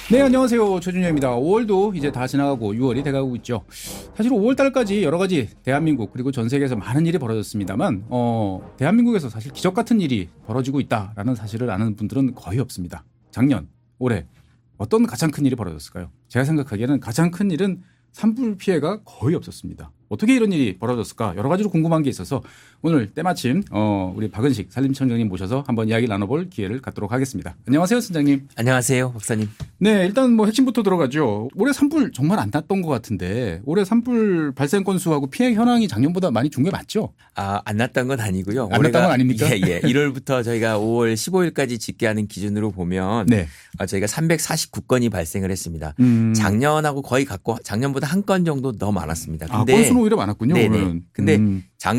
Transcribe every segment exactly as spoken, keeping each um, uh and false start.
네, 안녕하세요. 최준영입니다. 오월도 이제 다 지나가고 유월이 돼가고 있죠. 사실 오월달까지 여러 가지 대한민국 그리고 전 세계에서 많은 일이 벌어졌습니다만 어, 대한민국에서 사실 기적 같은 일이 벌어지고 있다라는 사실을 아는 분들은 거의 없습니다. 작년, 올해 어떤 가장 큰 일이 벌어졌을까요? 제가 생각하기에는 가장 큰 일은 산불 피해가 거의 없었습니다. 어떻게 이런 일이 벌어졌을까 여러 가지로 궁금한 게 있어서 오늘 때마침 어, 우리 박은식 산림청장님 모셔서 한번 이야기 나눠볼 기회를 갖도록 하겠습니다. 안녕하세요, 선장님. 안녕하세요, 박사님. 네, 일단 뭐 핵심부터 들어가죠. 올해 산불 정말 안 났던 것 같은데 올해 산불 발생 건수하고 피해 현황이 작년보다 많이 준 게 맞죠? 아, 안 났던 건 아니고요. 안 났던 건 아닙니까? 예, 예. 일월부터 저희가 오월 십오일까지 집계하는 기준으로 보면 네. 아, 저희가 삼백사십구 건이 발생을 했습니다. 음. 작년하고 거의 같고 작년보다 한 건 정도 더 많았습니다. 아, 근데 건수는 오히려 많았군요. 네네. 오늘은. 근데 음.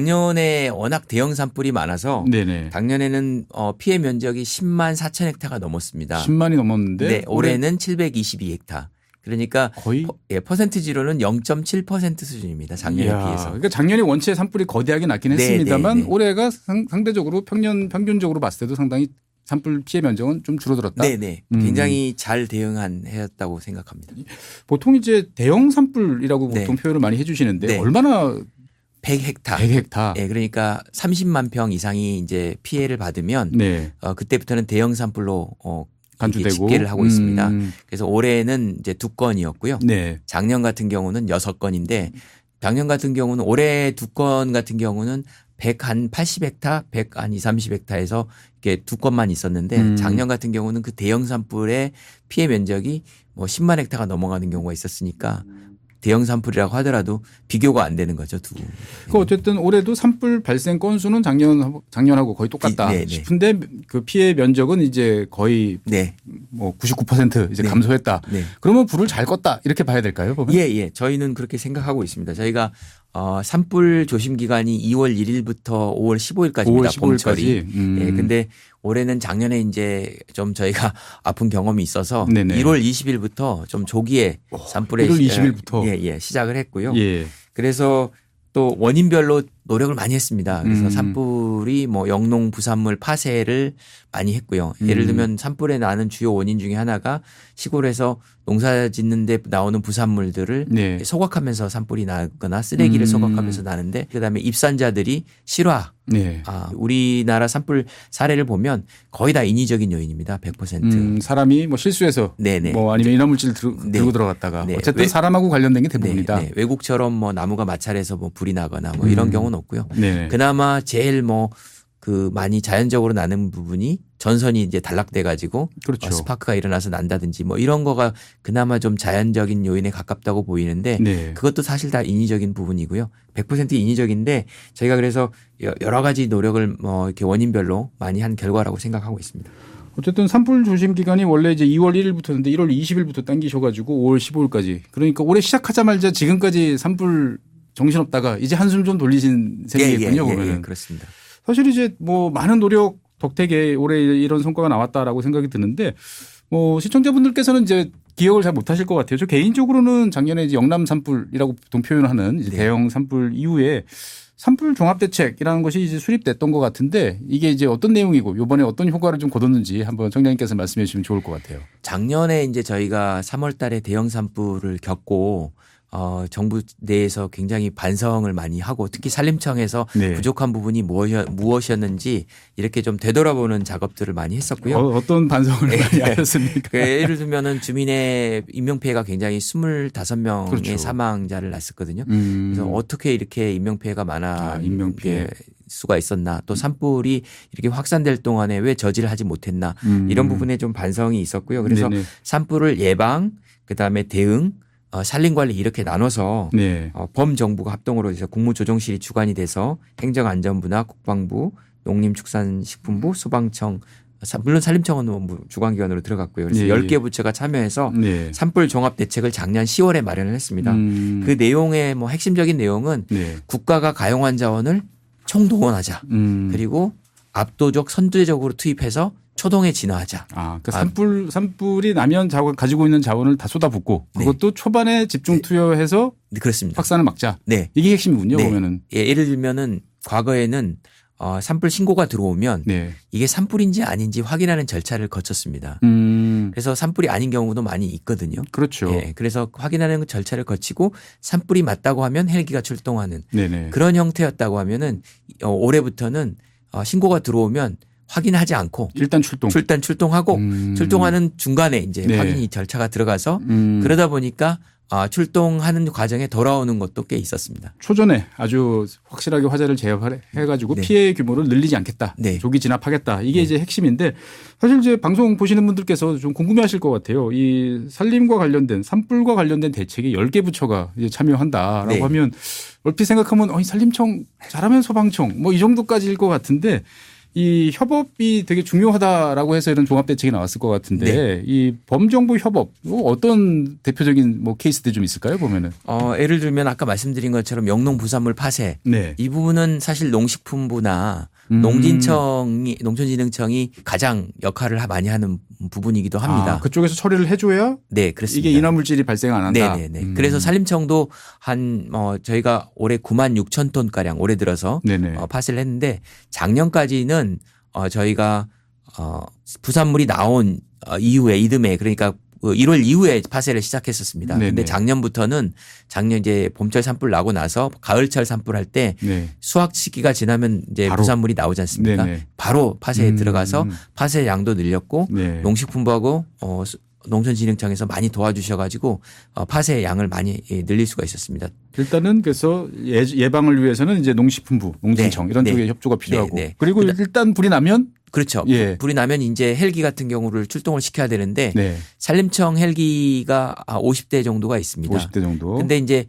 작년에 워낙 대형 산불이 많아서 네네. 작년에는 어, 피해 면적이 십만 사천 헥타가 넘었습니다. 십만이 넘었는데 네, 올해는 칠백이십이 헥타. 그러니까 거의 퍼, 예, 퍼센트지로는 영 점 칠 퍼센트 수준입니다. 작년에 이야, 비해서. 그러니까 작년에 원체 산불이 거대하게 났긴 네, 했습니다만 네, 네. 올해가 상, 상대적으로 평년 평균적으로 봤을 때도 상당히 산불 피해 면적은 좀 줄어들었다. 네네. 음. 굉장히 잘 대응한 해였다고 생각합니다. 보통 이제 대형 산불이라고 네. 보통 표현을 많이 해주시는데 네. 얼마나 백 헥타. 백 헥타. 예, 그러니까 삼십만 평 이상이 이제 피해를 받으면 네. 어, 그때부터는 대형 산불로 어, 간주되고 집계를 하고 있습니다. 음. 그래서 올해는 이제 두 건이었고요. 네. 작년 같은 경우는 여섯 건인데 작년 같은 경우는 올해 두 건 같은 경우는 백팔십 헥타, 백한 이삼십 헥타에서 이렇게 두 건만 있었는데 음. 작년 작년 같은 경우는 그 대형 산불의 피해 면적이 뭐 십만 헥타가 넘어가는 경우가 있었으니까 대형 산불이라고 하더라도 비교가 안 되는 거죠, 두. 그 어쨌든 올해도 산불 발생 건수는 작년 작년하고 거의 똑같다 네, 네. 싶은데 그 피해 면적은 이제 거의 네. 뭐 구십구 퍼센트 이제 네. 감소했다. 네. 그러면 불을 잘 껐다 이렇게 봐야 될까요, 보면? 예, 예. 저희는 그렇게 생각하고 있습니다. 저희가 어, 산불 조심 기간이 이월 일일부터 오월 십오일까지입니다. 오월 십오일까지. 봄철이. 음. 예, 근데 올해는 작년에 이제 좀 저희가 아픈 경험이 있어서 네네. 일월 이십일부터 좀 조기에 산불에 일월 이십일부터. 예, 예, 시작을 했고요. 예. 그래서 또 원인별로 노력을 많이 했습니다. 그래서 음. 산불이 뭐 영농 부산물 파쇄를 많이 했고요. 예를 음. 들면 산불에 나는 주요 원인 중에 하나가 시골에서 농사 짓는 데 나오는 부산물들을 네. 소각하면서 산불이 나거나 쓰레기를 음. 소각하면서 나는데 그다음에 입산자들이 실화. 네. 아, 우리나라 산불 사례를 보면 거의 다 인위적인 요인입니다. 백 퍼센트. 음, 사람이 뭐 실수해서 네네. 뭐 아니면 인화물질 들, 네. 들고 들어갔다가 네. 어쨌든 왜- 사람하고 관련된 게 대부분이다. 네, 네. 외국처럼 뭐 나무가 마찰해서 뭐 불이 나거나 뭐 이런 음. 경우는 없고요. 네. 그나마 제일 뭐 그 많이 자연적으로 나는 부분이 전선이 이제 단락돼 가지고 그렇죠. 어, 스파크가 일어나서 난다든지 뭐 이런 거가 그나마 좀 자연적인 요인에 가깝다고 보이는데 네. 그것도 사실 다 인위적인 부분이고요. 백 퍼센트 인위적인데 저희가 그래서 여러 가지 노력을 뭐 이렇게 원인별로 많이 한 결과라고 생각하고 있습니다. 어쨌든 산불 조심 기간이 원래 이제 이월 일일부터였는데 일월 이십일부터 당기셔가지고 오월 십오일까지. 그러니까 올해 시작하자마자 지금까지 산불 정신없다가 이제 한숨 좀 돌리신 셈이겠군요. 예, 예, 보면은. 예, 그렇습니다. 사실 이제 뭐 많은 노력 덕택에 올해 이런 성과가 나왔다라고 생각이 드는데 뭐 시청자분들께서는 이제 기억을 잘 못하실 것 같아요. 저 개인적으로는 작년에 이제 영남 산불이라고 보통 표현하는 이제 네. 대형 산불 이후에 산불 종합대책이라는 것이 이제 수립됐던 것 같은데 이게 이제 어떤 내용이고 이번에 어떤 효과를 좀 거뒀는지 한번 청장님께서 말씀해 주시면 좋을 것 같아요. 작년에 이제 저희가 삼월 달에 대형 산불을 겪고 어, 정부 내에서 굉장히 반성을 많이 하고 특히 산림청에서 네. 부족한 부분이 무엇이- 무엇이었는지 이렇게 좀 되돌아보는 작업들을 많이 했었고요. 어, 어떤 반성을 네. 많이 하셨습니까? 그 예를 들면은 주민의 인명피해가 굉장히 스물다섯 명의 그렇죠. 사망자를 낳았었거든요. 음. 그래서 어떻게 이렇게 인명피해가 많아 아, 인명피해. 수가 있었나 또 산불이 이렇게 확산될 동안에 왜 저지를 하지 못했나 음. 이런 부분에 좀 반성이 있었고요. 그래서 네네. 산불을 예방 그다음에 대응 어, 산림관리 이렇게 나눠서 네. 어, 범정부가 합동으로 해서 국무조정실이 주관이 돼서 행정안전부나 국방부, 농림축산식품부, 소방청 사- 물론 산림청은 뭐 주관기관으로 들어갔고요. 그래서 예, 열 개 예. 부처가 참여해서 네. 산불 종합 대책을 작년 시월에 마련을 했습니다. 음. 그 내용의 뭐 핵심적인 내용은 네. 국가가 가용한 자원을 총동원하자. 음. 그리고 압도적 선제적으로 투입해서 초동에 진화하자. 아, 그 산불 산불이 나면 자원 가지고 있는 자원을 다 쏟아붓고 네. 그것도 초반에 집중 투여해서 네, 그렇습니다. 확산을 막자. 네. 이게 핵심이군요. 네. 보면은. 예, 예를 들면은 과거에는 어, 산불 신고가 들어오면 네. 이게 산불인지 아닌지 확인하는 절차를 거쳤습니다. 음. 그래서 산불이 아닌 경우도 많이 있거든요. 그렇죠. 예, 그래서 확인하는 절차를 거치고 산불이 맞다고 하면 헬기가 출동하는 네네. 그런 형태였다고 하면은 어, 올해부터는 어, 신고가 들어오면 확인하지 않고 일단 출동. 일단 출동하고 음. 출동하는 중간에 이제 네. 확인이 절차가 들어가서 음. 그러다 보니까 아, 출동하는 과정에 돌아오는 것도 꽤 있었습니다. 초전에 아주 확실하게 화재를 제어해가지고 네. 피해 규모를 늘리지 않겠다. 네. 조기 진압하겠다. 이게 네. 이제 핵심인데 사실 이제 방송 보시는 분들께서 좀 궁금해하실 것 같아요. 이 산림과 관련된 산불과 관련된 대책에 열 개 부처가 이제 참여한다라고 네. 하면 얼핏 생각하면 어, 산림청 잘하면 소방청 뭐 이 정도까지일 것 같은데. 이 협업이 되게 중요하다라고 해서 이런 종합 대책이 나왔을 것 같은데 네. 이 범정부 협업 어떤 대표적인 뭐 케이스들 좀 있을까요 보면은? 어, 예를 들면 아까 말씀드린 것처럼 영농 부산물 파쇄 네. 이 부분은 사실 농식품부나 음. 농진청이 농촌진흥청이 가장 역할을 많이 하는 부분이기도 합니다. 아, 그쪽에서 처리를 해줘야 네, 그렇습니다. 이게 인화물질이 발생 안 한다. 네네네. 음. 그래서 산림청도 한, 어, 저희가 올해 구만 육천 톤 가량 올해 들어서 네네. 어, 파쇄를 했는데 작년까지는 어, 저희가 어, 부산물이 나온 어, 이후에 이듬해 그러니까 일월 이후에 파쇄를 시작했었습니다. 네네. 그런데 작년부터는 작년 이제 봄철 산불 나고 나서 가을철 산불 할 때 네. 수확 시기가 지나면 이제 바로. 부산물이 나오지 않습니까? 네네. 바로 파쇄에 음. 들어가서 파쇄 양도 늘렸고 네. 농식품부하고 어, 농촌진흥청에서 많이 도와주셔가지고 어, 파쇄 양을 많이 예, 늘릴 수가 있었습니다. 일단은 그래서 예, 예방을 위해서는 이제 농식품부, 농진청 네. 이런 네. 쪽에 협조가 필요하고 네. 네. 그리고 그다- 일단 불이 나면 그렇죠. 예. 불이 나면 이제 헬기 같은 경우를 출동을 시켜야 되는데 네. 산림청 헬기가 오십 대 정도가 있습니다. 오십 대 정도. 근데 이제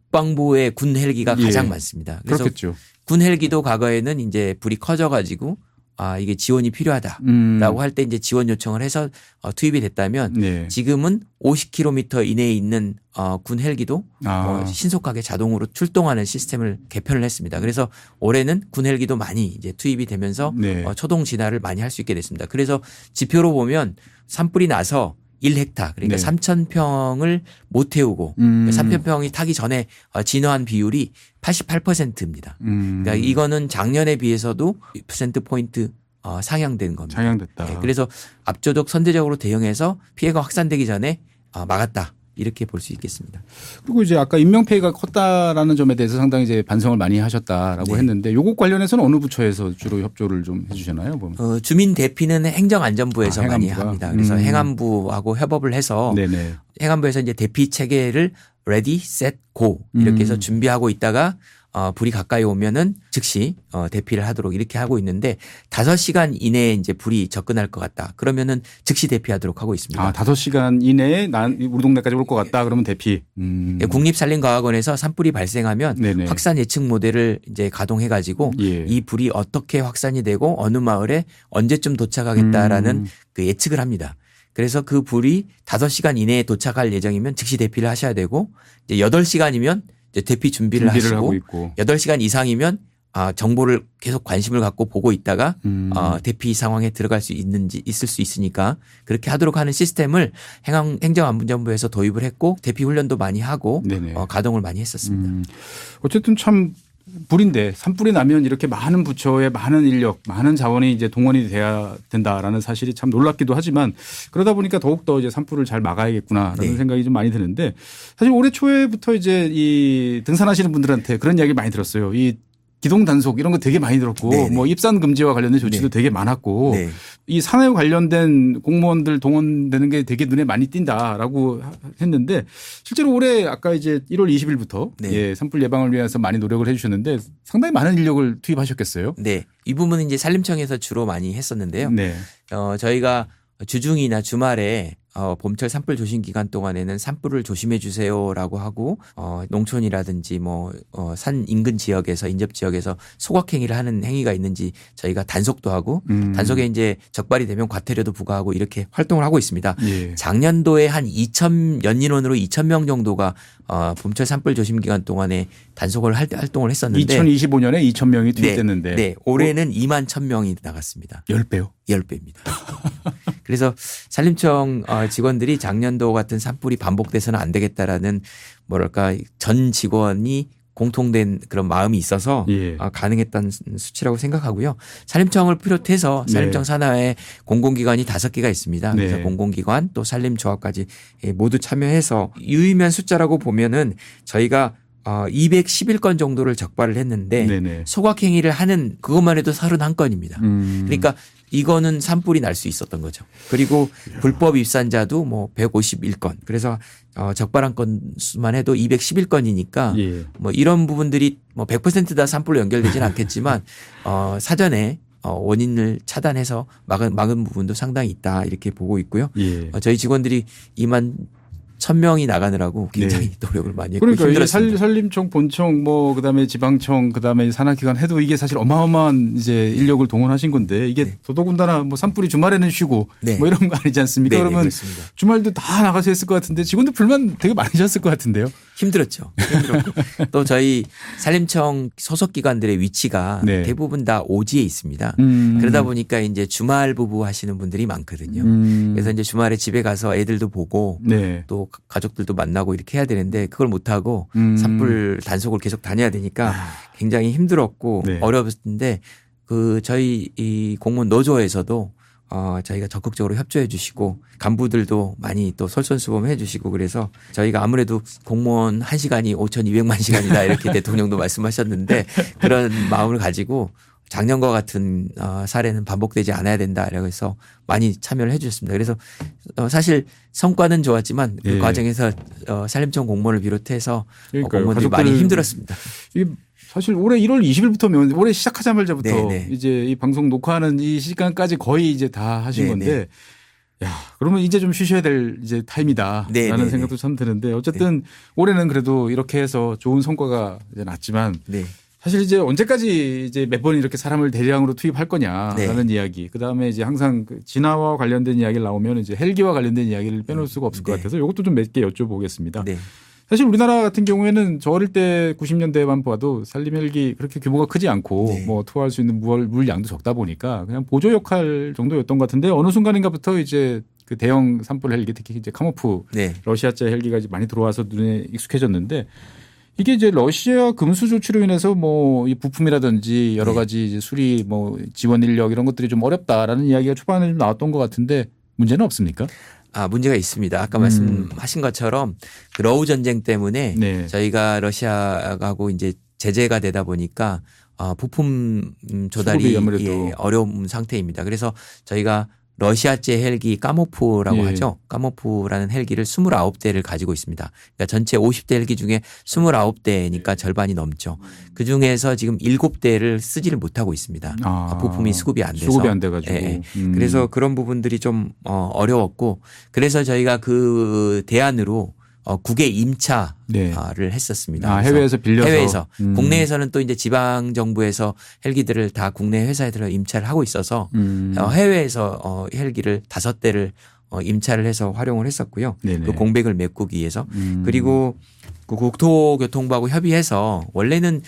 국방부의 군 헬기가 예. 가장 많습니다. 그래서 그렇겠죠. 군 헬기도 과거에는 이제 불이 커져가지고 아 이게 지원이 필요하다라고 음. 할 때 이제 지원 요청을 해서 어, 투입이 됐다면 네. 지금은 오십 킬로미터 이내에 있는 어, 군 헬기도 아. 어, 신속하게 자동으로 출동하는 시스템을 개편을 했습니다. 그래서 올해는 군 헬기도 많이 이제 투입이 되면서 네. 어, 초동 진화를 많이 할 수 있게 됐습니다. 그래서 지표로 보면 산불이 나서 일 헥타 그러니까 네. 삼천 평을 못 태우고 음. 삼천 평이 타기 전에 어, 진화한 비율이 팔십팔 퍼센트입니다. 음. 그러니까 이거는 작년에 비해서도 퍼센트 포인트 어, 상향된 겁니다. 상향됐다. 네, 그래서 압도적 선제적으로 대응해서 피해가 확산되기 전에 어, 막았다. 이렇게 볼 수 있겠습니다. 그리고 이제 아까 인명피해가 컸다라는 점에 대해서 상당히 이제 반성을 많이 하셨다라고 네. 했는데 요것 관련해서는 어느 부처에서 주로 협조를 좀 해주셨나요? 보면. 어, 주민 대피는 행정안전부에서 아, 많이 행안부가? 합니다. 그래서 음. 행안부하고 협업을 해서 네네. 행안부에서 이제 대피 체계를 ready, set, go 이렇게 해서 음. 준비하고 있다가 어, 불이 가까이 오면은 즉시 어, 대피를 하도록 이렇게 하고 있는데 다섯 시간 이내에 이제 불이 접근할 것 같다. 그러면은 즉시 대피하도록 하고 있습니다. 아, 다섯 시간 이내에 난 우리 동네까지 올 것 같다. 그러면 대피. 음. 예, 국립산림과학원에서 산불이 발생하면 네네. 확산 예측 모델을 이제 가동해 가지고 예. 이 불이 어떻게 확산이 되고 어느 마을에 언제쯤 도착하겠다라는 음. 그 예측을 합니다. 그래서 그 불이 다섯 시간 이내에 도착할 예정이면 즉시 대피를 하셔야 되고 이제 여덟 시간이면 이제 대피 준비를, 준비를 하고 하시고 있고. 여덟 시간 이상이면 아, 정보를 계속 관심을 갖고 보고 있다가 음. 어, 대피 상황에 들어갈 수 있는지 있을 수 있으니까 그렇게 하도록 하는 시스템을 행정, 행정안전부에서 도입을 했고 대피 훈련도 많이 하고 네네. 어, 가동을 많이 했었습니다. 음. 어쨌든 참 불인데 산불이 나면 이렇게 많은 부처의 많은 인력, 많은 자원이 이제 동원이 돼야 된다라는 사실이 참 놀랍기도 하지만 그러다 보니까 더욱더 이제 산불을 잘 막아야겠구나라는 네. 생각이 좀 많이 드는데 사실 올해 초에부터 이제 이 등산하시는 분들한테 그런 이야기 많이 들었어요. 이 기동 단속 이런 거 되게 많이 들었고 네네. 뭐 입산 금지와 관련된 조치도 네. 되게 많았고 네. 이 산에 관련된 공무원들 동원되는 게 되게 눈에 많이 띈다라고 했는데 실제로 올해 아까 이제 일월 이십일부터 네. 예, 산불 예방을 위해서 많이 노력을 해 주셨는데 상당히 많은 인력을 투입하셨겠어요. 네. 이 부분은 이제 산림청에서 주로 많이 했었는데요. 네. 어, 저희가 주중이나 주말에 어, 봄철 산불 조심 기간 동안에는 산불을 조심해 주세요라고 하고 어, 농촌이라든지 뭐 어, 산 인근 지역에서 인접 지역에서 소각 행위를 하는 행위가 있는지 저희가 단속도 하고 음. 단속에 이제 적발이 되면 과태료도 부과하고 이렇게 활동을 하고 있습니다. 예. 작년도에 한 이천 연인원으로 이천 명 정도가 어, 봄철 산불 조심 기간 동안에 단속을 할, 활동을 했었는데 이천이십오 년에 이천 명이 네, 투입됐는데 네, 올해는 이만 천 명이 나갔습니다. 십 배요. 십 배입니다. 그래서 산림청 직원들이 작년도 같은 산불이 반복돼서는 안 되겠다라는 뭐랄까 전 직원이 공통된 그런 마음이 있어서 예. 어, 가능했던 수치라고 생각하고요. 산림청을 비롯해서 산림청 네. 산하에 공공기관이 다섯 개가 있습니다. 그래서 네. 공공기관 또 산림조합까지 모두 참여해서 유의미한 숫자라고 보면은 저희가 어, 이백십일 건 정도를 적발을 했는데 네네. 소각행위를 하는 그것만 해도 삼십일 건입니다. 음. 그러니까 이거는 산불이 날 수 있었던 거죠. 그리고 불법 입산자도 뭐 백오십일 건. 그래서 어, 적발한 건 수만 해도 이백십일 건이니까 예. 뭐 이런 부분들이 뭐 백 퍼센트 다 산불로 연결되지는 않겠지만 어, 사전에 어, 원인을 차단해서 막은, 막은 부분도 상당히 있다 이렇게 보고 있고요. 예. 어, 저희 직원들이 이만 천 명이 나가느라고 굉장히 네. 노력을 많이 했고 그러니까 힘들었습니다. 살, 산림청, 본청, 뭐 그다음에 지방청, 그다음에 산하기관 해도 이게 사실 어마어마한 이제 인력을 동원하신 건데 이게 네. 더더군다나 뭐 산불이 주말에는 쉬고 네. 뭐 이런 거 아니지 않습니까? 네, 그러면 네, 그렇습니다. 주말도 다 나가서 했을 것 같은데 직원들 불만 되게 많으셨을 것 같은데요. 힘들었죠. 힘들었고 또 저희 산림청 소속 기관들의 위치가 네. 대부분 다 오지에 있습니다. 음. 그러다 보니까 이제 주말 부부 하시는 분들이 많거든요. 음. 그래서 이제 주말에 집에 가서 애들도 보고 네. 또 가족들도 만나고 이렇게 해야 되는데 그걸 못 하고 음. 산불 단속을 계속 다녀야 되니까 굉장히 힘들었고 네. 어려웠는데 그 저희 이 공무원 노조에서도 어, 저희가 적극적으로 협조해 주시고 간부들도 많이 또 솔선수범해 주시고 그래서 저희가 아무래도 공무원 한 시간이 오천이백만 시간이다 이렇게 대통령도 말씀하셨는데 그런 마음을 가지고 작년과 같은 어, 사례는 반복되지 않아야 된다. 이라고 해서 많이 참여를 해 주셨습니다. 그래서 어, 사실 성과는 좋았지만 그 예. 과정에서 어, 산림청 공무원을 비롯해서 어, 그러니까요. 공무원들이 가족들 많이 힘들었습니다. 이게 사실 올해 일월 이십일부터면 올해 시작하자마자부터 네, 네. 이제 이 방송 녹화하는 이 시간까지 거의 이제 다 하신 네, 건데 야, 그러면 이제 좀 쉬셔야 될 이제 타임이다라는 네, 네, 생각도 네. 참 드는데 어쨌든 올해는 그래도 이렇게 해서 좋은 성과가 이제 났지만 네. 사실 이제 언제까지 이제 매번 이렇게 사람을 대량으로 투입할 거냐라는 네. 이야기. 그다음에 이제 항상 그 진화와 관련된 이야기를 나오면 이제 헬기와 관련된 이야기를 빼놓을 수가 없을 것 네. 같아서 이것도 좀 몇 개 여쭤보겠습니다. 네. 사실 우리나라 같은 경우에는 저 어릴 때 구십 년대만 봐도 산림 헬기 그렇게 규모가 크지 않고 네. 뭐 투하할 수 있는 물, 물량도 적다 보니까 그냥 보조 역할 정도였던 것 같은데 어느 순간인가부터 이제 그 대형 산불 헬기 특히 이제 카모프 네. 러시아제 헬기가 이제 많이 들어와서 눈에 익숙해졌는데 이게 이제 러시아 금수 조치로 인해서 뭐 이 부품이라든지 여러 네. 가지 이제 수리 뭐 지원 인력 이런 것들이 좀 어렵다라는 이야기가 초반에 좀 나왔던 것 같은데 문제는 없습니까? 아, 문제가 있습니다. 아까 음. 말씀하신 것처럼 그 러우 전쟁 때문에 네. 저희가 러시아하고 이제 제재가 되다 보니까 어, 부품 수급이 조달이 아무래도. 예, 어려운 상태입니다. 그래서 저희가 러시아제 헬기 까모프라고 예. 하죠. 까모프라는 헬기를 이십구 대를 가지고 있습니다. 그러니까 전체 오십 대 헬기 중에 이십구 대니까 절반이 넘죠. 그중에서 지금 일곱 대를 쓰지를 못하고 있습니다. 아, 부품이 수급이 안 돼서. 수급이 안 돼가지고. 예, 예. 음. 그래서 그런 부분들이 좀 어, 어려웠고 그래서 저희가 그 대안으로 어, 국외 임차를 네. 했었습니다. 아, 그래서 해외에서 빌려서. 해외에서 음. 국내에서는 또 이제 지방 정부에서 헬기들을 다 국내 회사들을 임차를 하고 있어서 음. 어, 해외에서 어, 헬기를 다섯 대를 어, 임차를 해서 활용을 했었고요. 네네. 그 공백을 메꾸기 위해서 음. 그리고 그 국토교통부하고 협의해서 원래는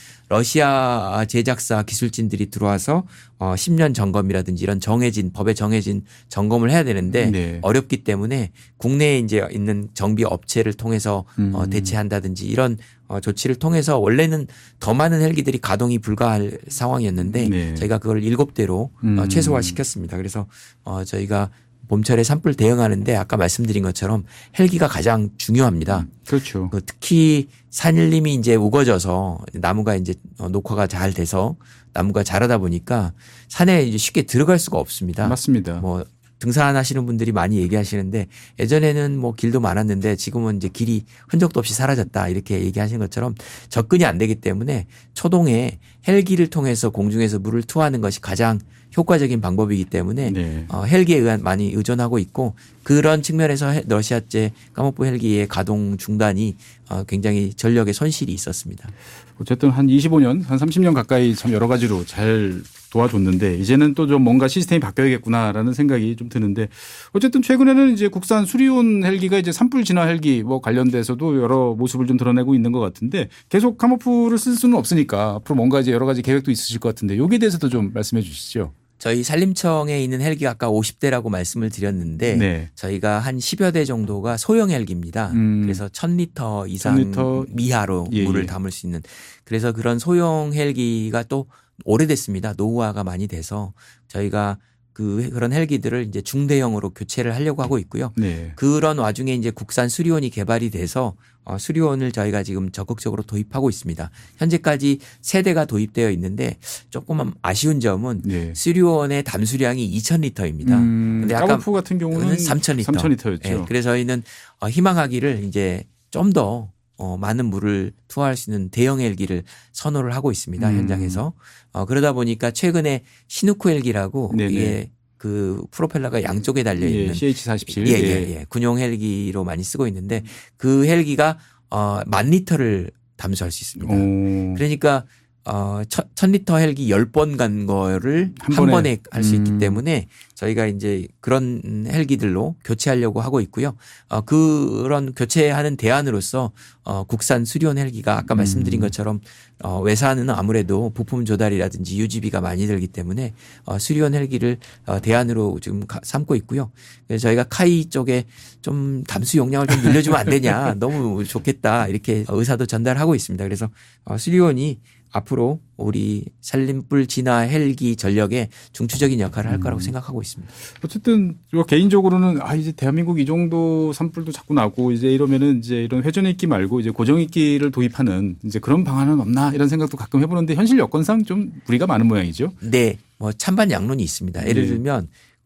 러시아 제작사 기술진들이 들어와서 어 십 년 점검이라든지 이런 정해진 법에 정해진 점검을 해야 되는데 네. 어렵기 때문에 국내에 이제 있는 정비 업체를 통해서 음. 어 대체한다든지 이런 어 조치를 통해서 원래는 더 많은 헬기들이 가동이 불가할 상황이었는데 네. 저희가 그걸 일곱 대로 음. 어 최소화시켰습니다. 그래서 어 저희가 봄철에 산불 대응하는데 아까 말씀드린 것처럼 헬기가 가장 중요합니다. 그렇죠. 그 특히 산림이 이제 우거져서 나무가 이제 녹화가 잘 돼서 나무가 자라다 보니까 산에 이제 쉽게 들어갈 수가 없습니다. 맞습니다. 뭐 등산하시는 분들이 많이 얘기하시는데 예전에는 뭐 길도 많았는데 지금은 이제 길이 흔적도 없이 사라졌다 이렇게 얘기하시는 것처럼 접근이 안 되기 때문에 초동에 헬기를 통해서 공중에서 물을 투하하는 것이 가장 효과적인 방법이기 때문에 네. 어, 헬기에 의한 많이 의존하고 있고 그런 측면에서 러시아제 까모프 헬기의 가동 중단이 어, 굉장히 전력의 손실이 있었습니다. 어쨌든 한 이십오 년, 한 삼십 년 가까이 참 여러 가지로 잘 도와줬는데 이제는 또 좀 뭔가 시스템이 바뀌어야겠구나라는 생각이 좀 드는데 어쨌든 최근에는 이제 국산 수리온 헬기가 이제 산불 진화 헬기 뭐 관련돼서도 여러 모습을 좀 드러내고 있는 것 같은데 계속 카모프를 쓸 수는 없으니까 앞으로 뭔가 이제 여러 가지 계획도 있으실 것 같은데 여기에 대해서도 좀 말씀해 주시죠. 저희 산림청에 있는 헬기가 아까 오십 대라고 말씀을 드렸는데 네. 저희가 한 십여 대 정도가 소형 헬기입니다. 음. 그래서 천 리터 이상 천 리터 미하로 예, 물을 예. 담을 수 있는 그래서 그런 소형 헬기가 또 오래됐습니다. 노후화가 많이 돼서 저희가 그 그런 헬기들을 이제 중대형으로 교체를 하려고 하고 있고요. 네. 그런 와중에 이제 국산 수리온이 개발이 돼서 어, 수리온을 저희가 지금 적극적으로 도입하고 있습니다. 현재까지 세 대가 도입되어 있는데 조금 아쉬운 점은 네. 수리온의 담수량이 이천 리터입니다. 음, 근데 아까 까보프 같은 경우는 삼천 리터. 삼천 리터였죠. 네, 그래서 저희는 어, 희망하기를 이제 좀 더 어, 많은 물을 투하할 수 있는 대형 헬기를 선호를 하고 있습니다. 음. 현장에서. 어, 그러다 보니까 최근에 시누쿠 헬기라고 네네. 이게 그 프로펠러가 양쪽에 달려 있는 예, 씨에이치 사십칠. 예, 예, 예. 군용 헬기로 많이 쓰고 있는데 그 헬기가 어, 만 리터를 담수할 수 있습니다. 오. 그러니까 어, 천, 천 리터 헬기 열 번 간 거를 한 한 번에. 번에 할 수 있기 음. 때문에 저희가 이제 그런 헬기들로 교체하려고 하고 있고요. 어, 그런 교체하는 대안으로서 어, 국산 수리온 헬기가 아까 음. 말씀드린 것처럼 어, 외산은 아무래도 부품 조달이라든지 유지비가 많이 들기 때문에 어, 수리온 헬기를 어, 대안으로 지금 가, 삼고 있고요. 그래서 저희가 카이 쪽에 좀 담수 용량을 좀 늘려주면 안 되냐 너무 좋겠다 이렇게 의사도 전달하고 있습니다. 그래서 어, 수리온이 앞으로 우리 산림불 진화 헬기 전력에 중추적인 역할을 할 거라고 음. 생각하고 있습니다. 어쨌든 저 개인적으로는 아 이제 대한민국 이 정도 산불도 자꾸 나고 이제 이러면은 이제 이런 회전익기 말고 이제 고정익기를 도입하는 이제 그런 방안은 없나 이런 생각도 가끔 해보는데 현실 여건상 좀 무리가 많은 모양이죠. 네, 뭐 찬반 양론이 있습니다. 예를 네. 들면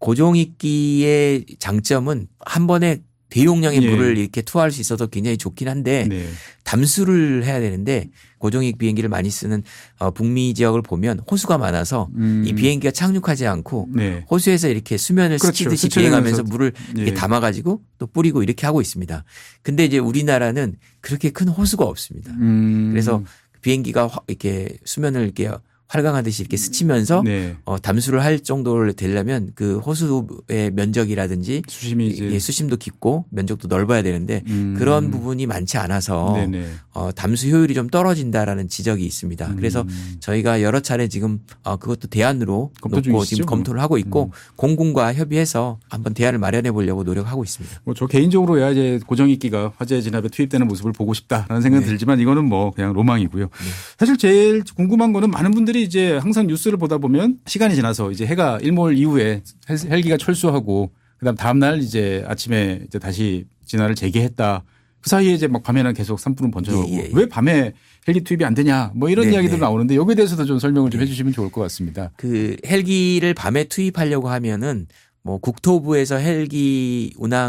고정익기의 장점은 한 번에 대용량의 예. 물을 이렇게 투하할 수 있어서 굉장히 좋긴 한데 네. 담수를 해야 되는데 고정익 비행기를 많이 쓰는 어, 북미 지역을 보면 호수가 많아서 음. 이 비행기가 착륙하지 않고 네. 호수에서 이렇게 수면을 그렇죠. 스치듯이 스치면서. 비행하면서 물을 이렇게 예. 담아가지고 또 뿌리고 이렇게 하고 있습니다. 근데 이제 우리나라는 그렇게 큰 호수가 없습니다. 음. 그래서 비행기가 화- 이렇게 수면을 이렇게 활강하듯이 이렇게 스치면서 네. 어, 담수를 할 정도를 되려면 그 호수의 면적이라든지 수심이 이제 예, 수심도 깊고 면적도 넓어야 되는데 음. 그런 부분이 많지 않아서 네네. 어, 담수 효율이 좀 떨어진다라는 지적이 있습니다. 음. 그래서 저희가 여러 차례 지금 어, 그것도 대안으로 검토 놓고 중이시죠? 지금 검토를 하고 있고 음. 공군과 협의해서 한번 대안을 마련해 보려고 노력하고 있습니다. 뭐 저 개인적으로야 이제 고정익기가 화재 진압에 투입되는 모습을 보고 싶다라는 생각은 네. 들지만 이거는 뭐 그냥 로망이고요. 사실 제일 궁금한 거는 많은 분들이 이제 항상 뉴스를 보다 보면 시간이 지나서 이제 해가 일몰 이후에 헬- 헬기가 철수하고 그다음 다음 날 이제 아침에 이제 다시 진화를 재개했다. 그 사이에 이제 막 밤에는 계속 산불은 번져나오고 예, 예, 예. 왜 밤에 헬기 투입이 안 되냐 뭐 이런 네, 이야기들 네. 나오는데 여기에 대해서도 좀 설명을 좀 해주시면 좋을 것 같습니다. 그 헬기를 밤에 투입하려고 하면은 뭐 국토부에서 헬기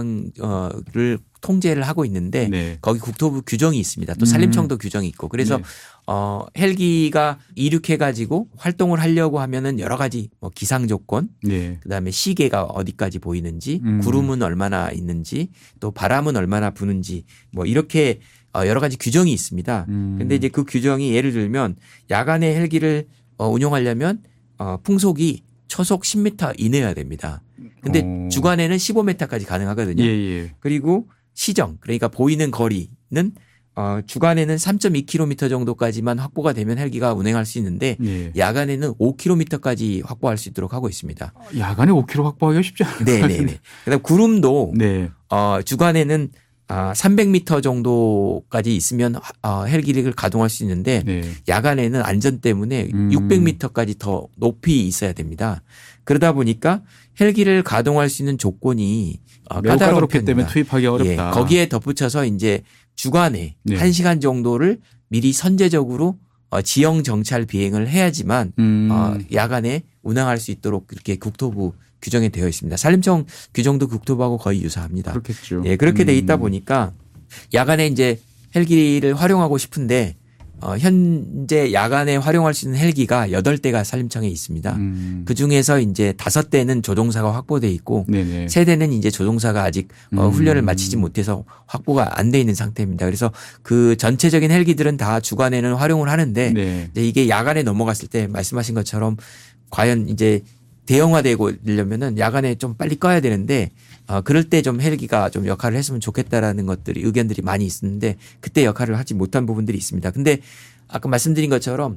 운항을 통제를 하고 있는데 네. 거기 국토부 규정이 있습니다. 또 음. 산림청도 규정이 있고 그래서 네. 어 헬기가 이륙해 가지고 활동을 하려고 하면은 여러 가지 뭐 기상 조건 네. 그다음에 시계가 어디까지 보이는지 음. 구름은 얼마나 있는지 또 바람은 얼마나 부는지 뭐 이렇게 어, 여러 가지 규정이 있습니다. 음. 근데 이제 그 규정이 예를 들면 야간에 헬기를 어, 운용하려면 어, 풍속이 초속 십 미터 이내여야 됩니다. 근데 어. 주간에는 십오 미터까지 가능하거든요. 예, 예. 그리고 시정 그러니까 보이는 거리는 어, 주간에는 삼 점 이 킬로미터 정도까지만 확보가 되면 헬기가 운행할 수 있는데 예. 야간에는 오 킬로미터까지 확보할 수 있도록 하고 있습니다. 야간에 오 킬로미터 확보하기가 쉽지 않아요. 네네네. 그다음 구름도 네. 어, 주간에는 아, 삼백 미터 정도까지 있으면 어, 헬기를 가동할 수 있는데 네. 야간에는 안전 때문에 음. 육백 미터까지 더 높이 있어야 됩니다. 그러다 보니까 헬기를 가동할 수 있는 조건이 어, 매우 까다로운 까다롭기 편입니다. 때문에 투입하기 어렵다. 예, 거기에 덧붙여서 이제 주간에 네. 한 시간 정도를 미리 선제적으로 어, 지형 정찰 비행을 해야지만 음. 어, 야간에 운항할 수 있도록 이렇게 국토부 규정에 되어 있습니다. 산림청 규정도 국토부하고 거의 유사합니다. 그렇겠죠. 예, 그렇게 돼 있다 음. 보니까 야간에 이제 헬기를 활용하고 싶은데 어, 현재 야간에 활용할 수 있는 헬기가 여덟 대가 산림청에 있습니다. 음. 그 중에서 이제 다섯 대는 조종사가 확보돼 있고 네네. 세 대는 이제 조종사가 아직 어, 음. 훈련을 마치지 못해서 확보가 안 돼 있는 상태입니다. 그래서 그 전체적인 헬기들은 다 주간에는 활용을 하는데 네. 이제 이게 야간에 넘어갔을 때 말씀하신 것처럼 과연 이제 대형화되려면은 야간에 좀 빨리 꺼야 되는데 어, 그럴 때 좀 헬기가 좀 역할을 했으면 좋겠다라는 것들이 의견들이 많이 있었는데 그때 역할을 하지 못한 부분들이 있습니다. 근데 아까 말씀드린 것처럼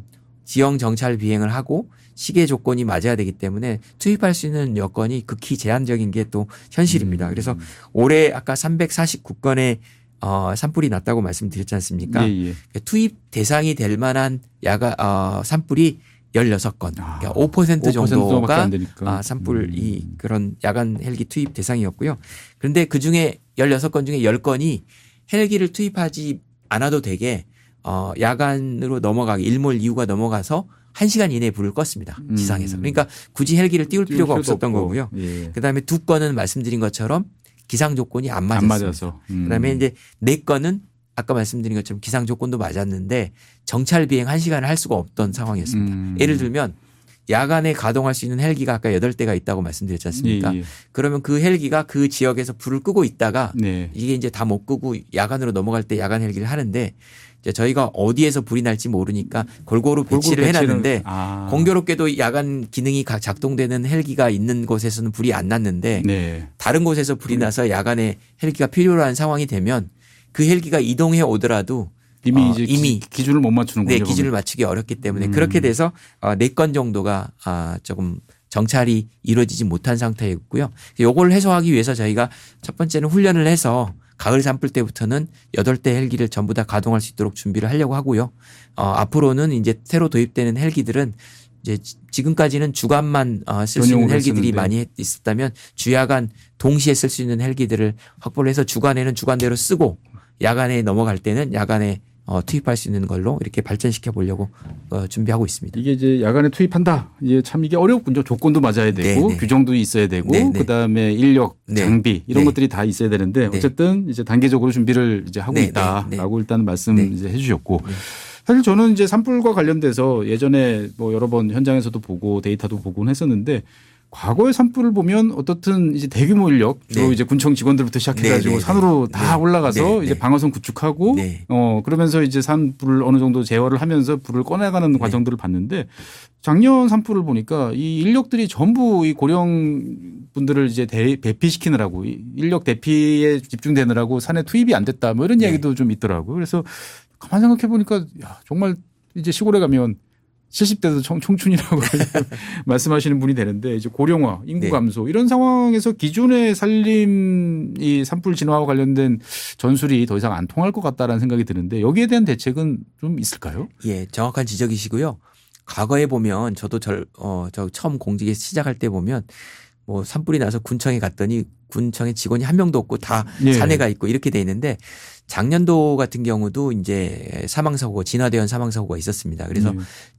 지형 정찰 비행을 하고 시계 조건이 맞아야 되기 때문에 투입할 수 있는 여건이 극히 제한적인 게 또 현실입니다. 음. 그래서 올해 아까 삼백사십구 건의 어, 산불이 났다고 말씀드렸지 않습니까? 예, 예. 투입 대상이 될 만한 야가 어, 산불이 열여섯 건, 아, 그러니까 오 퍼센트 정도가 안 되니까. 아, 산불이 음. 그런 야간 헬기 투입 대상이었고요. 그런데 그 중에 열여섯 건 중에 열 건이 헬기를 투입하지 않아도 되게 어, 야간으로 넘어가기 일몰 이후가 넘어가서 한 시간 이내에 불을 껐습니다. 지상에서. 음. 그러니까 굳이 헬기를 띄울 띄울 필요가 필요도 없었던 없고. 거고요. 예. 그다음에 두 건은 말씀드린 것처럼 기상 조건이 안 안 맞았습니다. 맞아서. 음. 그다음에 이제 네 건은 아까 말씀드린 것처럼 기상 조건도 맞았는데 정찰 비행 한 시간을 할 수가 없던 상황이었습니다. 음. 예를 들면 야간에 가동할 수 있는 헬기가 아까 여덟 대가 있다고 말씀드렸지 않습니까? 예, 예. 그러면 그 헬기가 그 지역에서 불을 끄고 있다가 네. 이게 이제 다 못 끄고 야간으로 넘어갈 때 야간 헬기를 하는데 이제 저희가 어디에서 불이 날지 모르니까 골고루 배치를 골고루 해놨는데 아. 공교롭게도 야간 기능이 가- 작동되는 헬기가 있는 곳에서는 불이 안 났는데 네. 다른 곳에서 불이 나서 야간에 헬기가 필요로 한 상황이 되면 그 헬기가 이동해 오더라도 이미 어, 이제 이미 기, 기준을 못 맞추는군요. 네, 기준을 맞추기 어렵기 때문에 음. 그렇게 돼서 네 건 정도가 아, 조금 정찰이 이루어지지 못한 상태였고요. 요걸 해소하기 위해서 저희가 첫 번째는 훈련을 해서 가을 산불 때부터는 여덟 대 헬기를 전부 다 가동할 수 있도록 준비를 하려고 하고요. 어, 앞으로는 이제 새로 도입되는 헬기들은 이제 지금까지는 주간만 어, 쓸 수 있는 전용으로 헬기들이 쓰는데. 많이 있었다면 주야간 동시에 쓸 수 있는 헬기들을 확보를 해서 주간에는 주간대로 쓰고 야간에 넘어갈 때는 야간에 어, 투입할 수 있는 걸로 이렇게 발전시켜 보려고 어, 준비하고 있습니다. 이게 이제 야간에 투입한다. 이게 참 이게 어렵군요. 조건도 맞아야 되고 네, 네. 규정도 있어야 되고 네, 네. 그다음에 인력, 네. 장비 이런 네. 것들이 다 있어야 되는데 네. 어쨌든 이제 단계적으로 준비를 이제 하고 네, 있다라고 네, 네. 일단 말씀 네. 이제 해주셨고 네. 사실 저는 이제 산불과 관련돼서 예전에 뭐 여러 번 현장에서도 보고 데이터도 보곤 했었는데 과거의 산불을 보면 어떻든 이제 대규모 인력 주로 네. 이제 군청 직원들부터 시작해가지고 네, 네, 산으로 네. 다 네. 올라가서 네, 이제 네. 방어선 구축하고 네. 어 그러면서 이제 산불을 어느 정도 제어를 하면서 불을 꺼내가는 네. 과정들을 봤는데 작년 산불을 보니까 이 인력들이 전부 이 고령 분들을 이제 대, 대피시키느라고 이 인력 대피에 집중되느라고 산에 투입이 안 됐다 뭐 이런 네. 이야기도 좀 있더라고요. 그래서 가만 생각해 보니까 야, 정말 이제 시골에 가면 칠십 대도 청, 청춘이라고 말씀하시는 분이 되는데 이제 고령화, 인구 네. 감소 이런 상황에서 기존의 산림 이 산불 진화와 관련된 전술이 더 이상 안 통할 것 같다라는 생각이 드는데 여기에 대한 대책은 좀 있을까요? 예, 정확한 지적이시고요. 과거에 보면 저도 절, 어, 저 처음 공직에 시작할 때 보면 뭐 산불이 나서 군청에 갔더니 군청에 직원이 한 명도 없고 다 예. 산에 가 있고 이렇게 돼 있는데 작년도 같은 경우도 이제 사망사고, 진화대원 사망사고가 있었습니다. 그래서 네.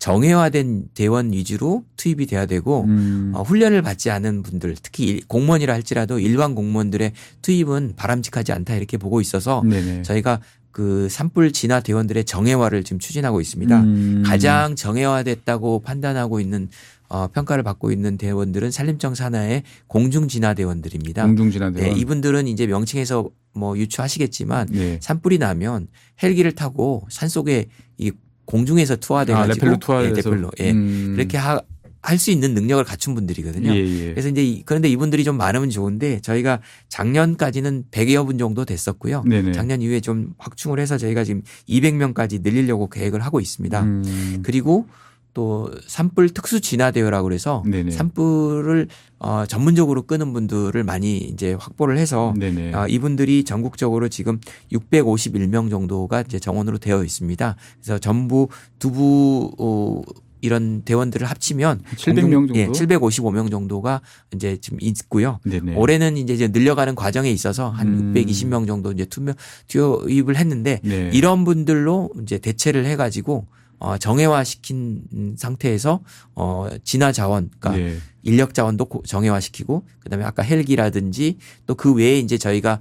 정예화된 대원 위주로 투입이 돼야 되고 음. 어, 훈련을 받지 않은 분들 특히 일- 공무원이라 할지라도 일반 공무원들의 투입은 바람직하지 않다 이렇게 보고 있어서 네네. 저희가 그 산불 진화 대원들의 정예화를 지금 추진하고 있습니다. 음. 가장 정예화됐다고 판단하고 있는 어, 평가를 받고 있는 대원들은 산림청 산하의 공중진화 대원들입니다. 공중진화 대원. 네, 이분들은 이제 명칭에서 뭐 유추하시겠지만 네. 산불이 나면 헬기를 타고 산속에 이 공중에서 투하돼 아, 가지고 레펠로 투하해서. 레펠로 예. 음. 그렇게 하, 할 수 있는 능력을 갖춘 분들이거든요. 예, 예. 그래서 이제 이- 그런데 이분들이 좀 많으면 좋은데 저희가 작년까지는 백여 분 정도 됐었고요. 네네. 작년 이후에 좀 확충을 해서 저희가 지금 이백 명까지 늘리려고 계획을 하고 있습니다. 음. 그리고 또 산불 특수 진화 대회라고 그래서 네네. 산불을 어, 전문적으로 끄는 분들을 많이 이제 확보를 해서 네네. 어, 이분들이 전국적으로 지금 육백오십일 명 정도가 이제 정원으로 되어 있습니다. 그래서 전부 두부 어, 이런 대원들을 합치면 칠백 명 정도? 예, 칠백오십오 명 정도가 이제 지금 있고요. 네네. 올해는 이제 이제 늘려가는 과정에 있어서 한 음. 육백이십 명 정도 이제 투명 투입을 했는데 네. 이런 분들로 이제 대체를 해가지고 어, 정예화시킨 상태에서 어, 진화 자원, 그러니까 네. 인력 자원도 고- 정예화시키고 그다음에 아까 헬기라든지 또 그 외에 이제 저희가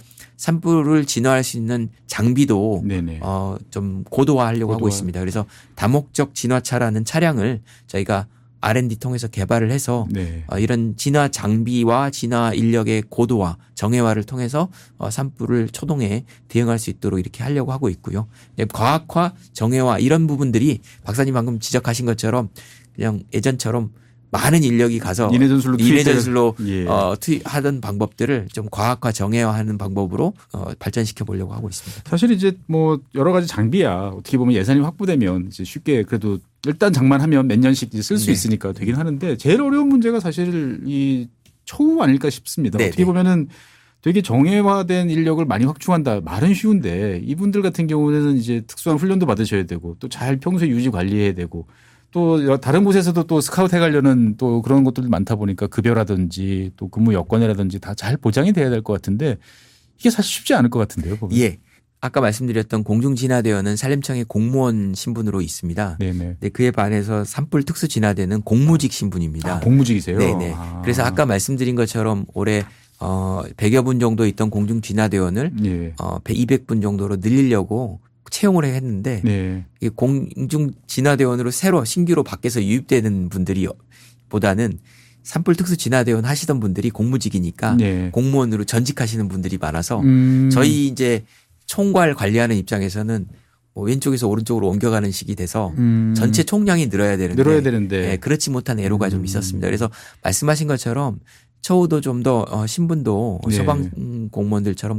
산불을 진화할 수 있는 장비도 네네. 어, 좀 고도화하려고 하고 고도화. 있습니다. 그래서 다목적 진화차라는 차량을 저희가 알 앤 디 통해서 개발을 해서 네. 어, 이런 진화 장비와 진화 인력의 고도화, 정예화를 통해서 어, 산불을 초동에 대응할 수 있도록 이렇게 하려고 하고 있고요. 네, 과학화, 정예화 이런 부분들이 박사님 방금 지적하신 것처럼 그냥 예전처럼 많은 인력이 가서 인해 전술로 인해 투입될- 전술로 예. 어, 투입하던 방법들을 좀 과학화, 정예화하는 방법으로 어, 발전시켜 보려고 하고 있습니다. 사실 이제 뭐 여러 가지 장비야 어떻게 보면 예산이 확보되면 이제 쉽게 그래도 일단 장만하면 몇 년씩 쓸 수 네. 있으니까 되긴 하는데 제일 어려운 문제가 사실 이 초우 아닐까 싶습니다. 네, 어떻게 네. 보면은 되게 정예화된 인력을 많이 확충한다. 말은 쉬운데 이분들 같은 경우는 이제 특수한 훈련도 받으셔야 되고 또 잘 평소에 유지 관리해야 되고 또 다른 곳에서도 또 스카우트 해가려는 또 그런 것들도 많다 보니까 급여라든지 또 근무 여건이라든지 다 잘 보장이 돼야 될 것 같은데 이게 사실 쉽지 않을 것 같은데요. 보면. 예. 아까 말씀드렸던 공중진화대원은 산림청의 공무원 신분으로 있습니다. 네네. 네, 그에 반해서 산불 특수진화대는 공무직 신분입니다. 아, 공무직이세요? 네네. 아. 그래서 아까 말씀드린 것처럼 올해 어 백여 분 정도 있던 공중진화대원을 예. 어 이백 분 정도로 늘리려고 채용을 했는데 네. 이 공중진화대원으로 새로 신규로 밖에서 유입되는 분들이 보다는 산불 특수진화대원 하시던 분들이 공무직이니까 네. 공무원으로 전직하시는 분들이 많아서 음. 저희 이제 총괄 관리하는 입장에서는 뭐 왼쪽에서 오른쪽으로 옮겨가는 식이 돼서 음. 전체 총량이 늘어야 되는데, 늘어야 되는데. 예, 그렇지 못한 애로가 음. 좀 있었습니다. 그래서 말씀하신 것처럼 처우도 좀 더 어, 신분도 네. 소방 공무원들처럼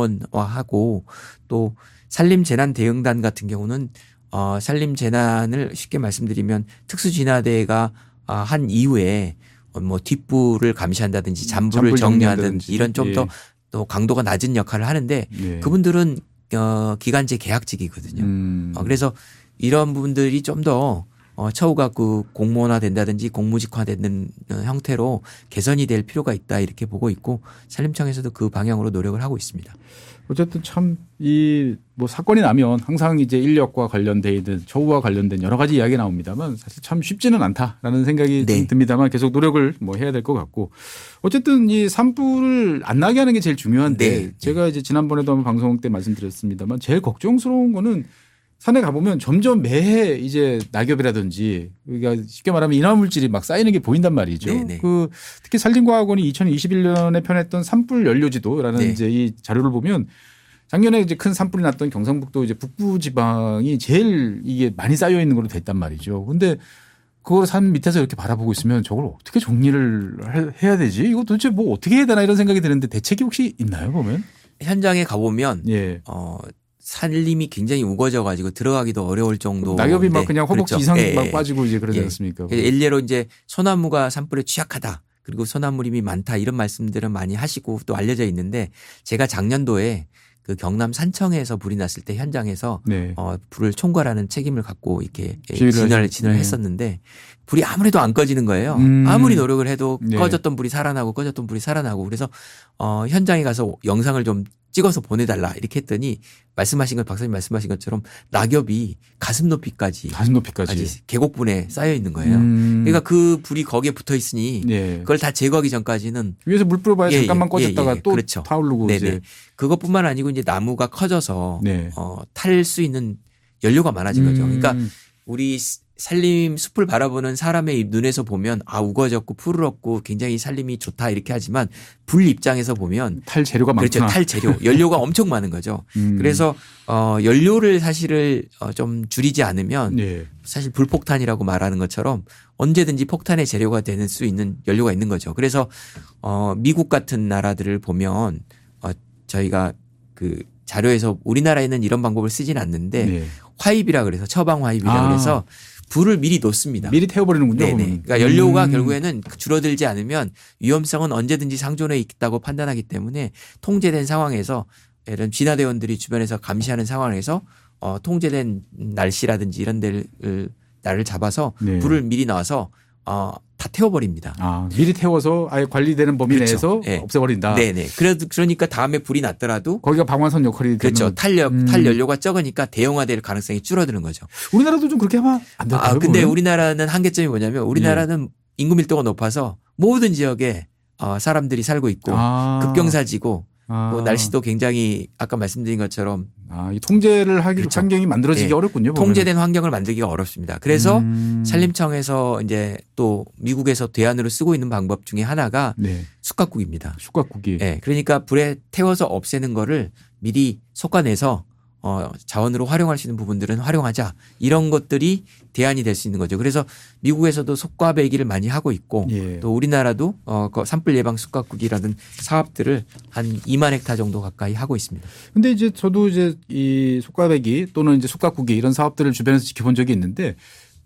공무원화하고 또 산림재난대응단 같은 경우는 어, 산림재난을 쉽게 말씀드리면 특수진화대가 아, 한 이후에 뭐 뒷불을 감시한다든지 잔불을 잔불 정리하든지 정리한다든지. 이런 좀 더 예. 또 강도가 낮은 역할을 하는데 예. 그분들은 어, 기간제 계약직이거든요. 음. 어, 그래서 이런 분들이 좀 더 어, 처우가 그 공무원화 된다든지 공무직화되는 형태로 개선이 될 필요가 있다 이렇게 보고 있고 산림청에서도 그 방향으로 노력을 하고 있습니다. 어쨌든 참 이 뭐 사건이 나면 항상 이제 인력과 관련돼 있는 처우와 관련된 여러 가지 이야기 나옵니다만 사실 참 쉽지는 않다라는 생각이 네. 좀 듭니다만 계속 노력을 뭐 해야 될 것 같고 어쨌든 이 산불을 안 나게 하는 게 제일 중요한데 네. 제가 이제 지난번에도 한번 방송 때 말씀드렸습니다만 제일 걱정스러운 거는 산에 가보면 점점 매해 이제 낙엽이라든지 그러니까 쉽게 말하면 인화물질이 막 쌓이는 게 보인단 말이죠. 네, 네. 그 특히 산림과학원이 이천이십일 년에 펴냈던 산불 연료지도라는 네. 이제 이 자료를 보면 작년에 이제 큰 산불이 났던 경상북도 이제 북부 지방이 제일 이게 많이 쌓여 있는 걸로 됐단 말이죠. 근데 그걸 산 밑에서 이렇게 바라보고 있으면 저걸 어떻게 정리를 해야 되지? 이거 도대체 뭐 어떻게 해야 되나 이런 생각이 드는데 대책이 혹시 있나요, 보면? 현장에 가보면 예. 어, 산림이 굉장히 우거져 가지고 들어가기도 어려울 정도. 낙엽이 막 그냥 허벅지 이상 예, 막 예. 빠지고 이제 그러지 예. 않습니까? 일례로 이제 소나무가 산불에 취약하다. 그리고 소나무림이 많다. 이런 말씀들은 많이 하시고 또 알려져 있는데 제가 작년도에 그 경남 산청에서 불이 났을 때 현장에서 네. 어, 불을 총괄하는 책임을 갖고 이렇게 지휘를 진화를 하시- 진화를 네. 했었는데 불이 아무래도 안 꺼지는 거예요. 음. 아무리 노력을 해도 네. 꺼졌던 불이 살아나고 꺼졌던 불이 살아나고 그래서 어, 현장에 가서 영상을 좀 찍어서 보내달라 이렇게 했더니 말씀하신 것 박사님 말씀하신 것처럼 낙엽이 가슴 높이까지 가슴 높이까지. 아직 계곡분에 쌓여 있는 거예요. 음. 그러니까 그 불이 거기에 붙어 있으니 네. 그걸 다 제거하기 전까지는 위에서 물 뿌려봐야 예, 잠깐만 예, 꺼졌다가 예, 예. 또 그렇죠. 타오르고 네네. 이제. 그것뿐만 아니고 이제 나무가 커져서 네. 어, 탈 수 있는 연료가 많아진 거죠. 음. 그러니까 우리 산림 숲을 바라보는 사람의 눈에서 보면 아 우거졌고 푸르렀고 굉장히 산림이 좋다 이렇게 하지만 불 입장에서 보면 탈 재료가 그렇죠. 많구나. 탈 재료 연료가 엄청 많은 거죠. 음. 그래서 어, 연료를 사실을 어, 좀 줄이지 않으면 네. 사실 불폭탄이라고 말하는 것처럼 언제든지 폭탄의 재료가 될 수 있는 연료가 있는 거죠. 그래서 어, 미국 같은 나라들을 보면 어, 저희가 그 자료에서 우리나라에는 이런 방법을 쓰진 않는데 네. 화입이라 그래서 처방 화입이라 아. 그래서 불을 미리 놓습니다. 미리 태워버리는군요. 네네. 그러면. 그러니까 연료가 음. 결국에는 줄어들지 않으면 위험성은 언제든지 상존해 있다고 판단하기 때문에 통제된 상황에서 이런 진화대원들이 주변에서 감시하는 상황에서 어, 통제된 날씨라든지 이런 데를 날을 잡아서 네. 불을 미리 놔서 어, 다 태워버립니다. 아, 미리 태워서 아예 관리되는 범위 그렇죠. 내에서 네. 없애버린다. 네네. 그래도 그러니까 다음에 불이 났더라도 거기가 방화선 역할이 그렇죠. 되는. 탄력, 음. 탈 연료가 적으니까 대형화될 가능성이 줄어드는 거죠. 우리나라도 좀 그렇게 하면 안 될까요? 아, 근데 보면? 우리나라는 한계점이 뭐냐면 우리나라는 인구 밀도가 높아서 모든 지역에 어, 사람들이 살고 있고 아. 급경사지고 아. 뭐 날씨도 굉장히 아까 말씀드린 것처럼 아, 이 통제를 하기 그렇죠. 환경이 만들어지기 예. 어렵군요. 보면. 통제된 환경을 만들기가 어렵습니다. 그래서 음. 산림청에서 이제 또 미국에서 대안으로 쓰고 있는 방법 중에 하나가 네. 숯가국입니다. 숯가국이. 예. 그러니까 불에 태워서 없애는 거를 미리 솎아내서 어, 자원으로 활용할 수 있는 부분들은 활용하자. 이런 것들이 대안이 될 수 있는 거죠. 그래서 미국에서도 솥과배기를 많이 하고 있고 예. 또 우리나라도 어, 그 산불 예방 숯가국이라는 사업들을 한 이만 헥타 정도 가까이 하고 있습니다. 근데 이제 저도 이제 이 숯과배기 또는 이제 숯가국이 이런 사업들을 주변에서 지켜본 적이 있는데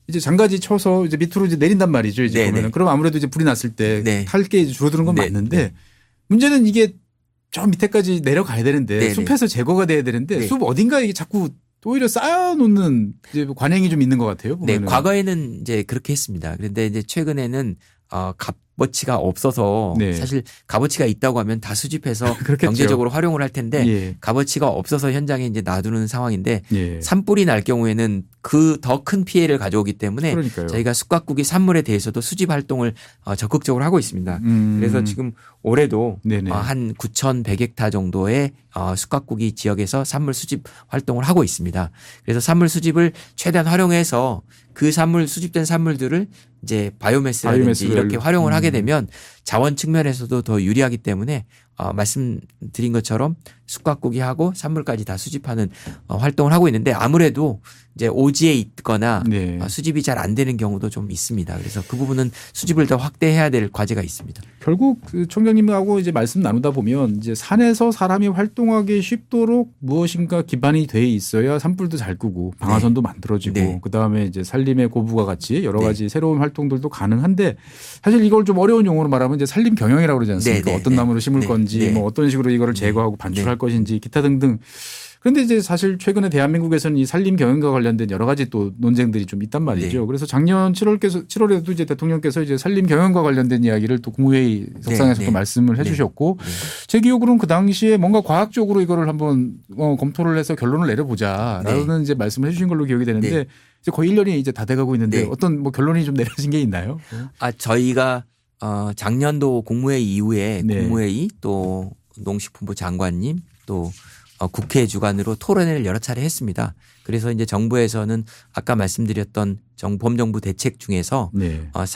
이제 장가지 쳐서 이제 밑으로 이제 내린단 말이죠. 이제 네네. 보면은. 그럼 아무래도 이제 불이 났을 때 네. 탈게 이제 줄어드는 건 네. 맞는데 네. 문제는 이게 저 밑에까지 내려가야 되는데 네네. 숲에서 제거가 돼야 되는데 네. 숲 어딘가에 이게 자꾸 오히려 쌓아놓는 이제 관행이 좀 있는 것 같아요. 네, 보면은. 과거에는 이제 그렇게 했습니다. 그런데 이제 최근에는 어, 값어치가 없어서 네. 사실 값어치가 있다고 하면 다 수집해서 그렇겠죠. 경제적으로 활용을 할 텐데 예. 값어치가 없어서 현장에 이제 놔두는 상황인데 예. 산불이 날 경우에는 그 더 큰 피해를 가져오기 때문에 그러니까요. 저희가 숲가꾸기 산물에 대해서도 수집 활동을 어, 적극적으로 하고 있습니다. 음. 그래서 지금 올해도 네네. 어, 한 구천백 헥타르 정도의 어, 숲가꾸기 지역에서 산물 수집 활동을 하고 있습니다. 그래서 산물 수집을 최대한 활용해서 그 산물 수집된 산물들을 이제 바이오매스라든지 바이오매스를 이렇게 활용을 음. 하게 되면 자원 측면에서도 더 유리하기 때문에 어, 말씀드린 것처럼 숲가꾸기하고 산물까지 다 수집하는 어, 활동을 하고 있는데 아무래도 이제 오지에 있거나 네. 어, 수집이 잘 안 되는 경우도 좀 있습니다. 그래서 그 부분은 수집을 더 확대해야 될 과제가 있습니다. 결국 그 총장님하고 이제 말씀 나누다 보면 이제 산에서 사람이 활동하기 쉽도록 무엇인가 기반이 돼 있어야 산불도 잘 끄고 방화선도 네. 만들어지고 네. 그다음에 이제 산림의 고부가 같이 여러 네. 가지 새로운 활동들도 가능한데 사실 이걸 좀 어려운 용어로 말하면 이제 산림 경영이라고 그러지 않습니까? 네, 네, 어떤 네. 나무를 심을 네, 건지 네. 뭐 어떤 식으로 이거를 제거하고 반출할 네. 것인지 기타 등등. 그런데 이제 사실 최근에 대한민국에서는 이 산림 경영과 관련된 여러 가지 또 논쟁들이 좀 있단 말이죠. 네. 그래서 작년 칠월께서 칠월에도 이제 대통령께서 이제 산림 경영과 관련된 이야기를 또 국무회의 석상에서도 네, 네. 말씀을 해주셨고 네. 제 기억으로는 그 당시에 뭔가 과학적으로 이거를 한번 어, 검토를 해서 결론을 내려보자라는 네. 이제 말씀을 해주신 걸로 기억이 되는데 네. 이제 거의 일 년이 이제 다 돼가고 있는데 네. 어떤 뭐 결론이 좀 내려진 게 있나요? 아 저희가 어, 작년도 국무회의 이후에 네. 국무회의 또 농식품부 장관님 또 어, 국회 주관으로 토론회를 여러 차례 했습니다. 그래서 이제 정부에서는 아까 말씀드렸던 정, 범정부 대책 중에서 네. 어,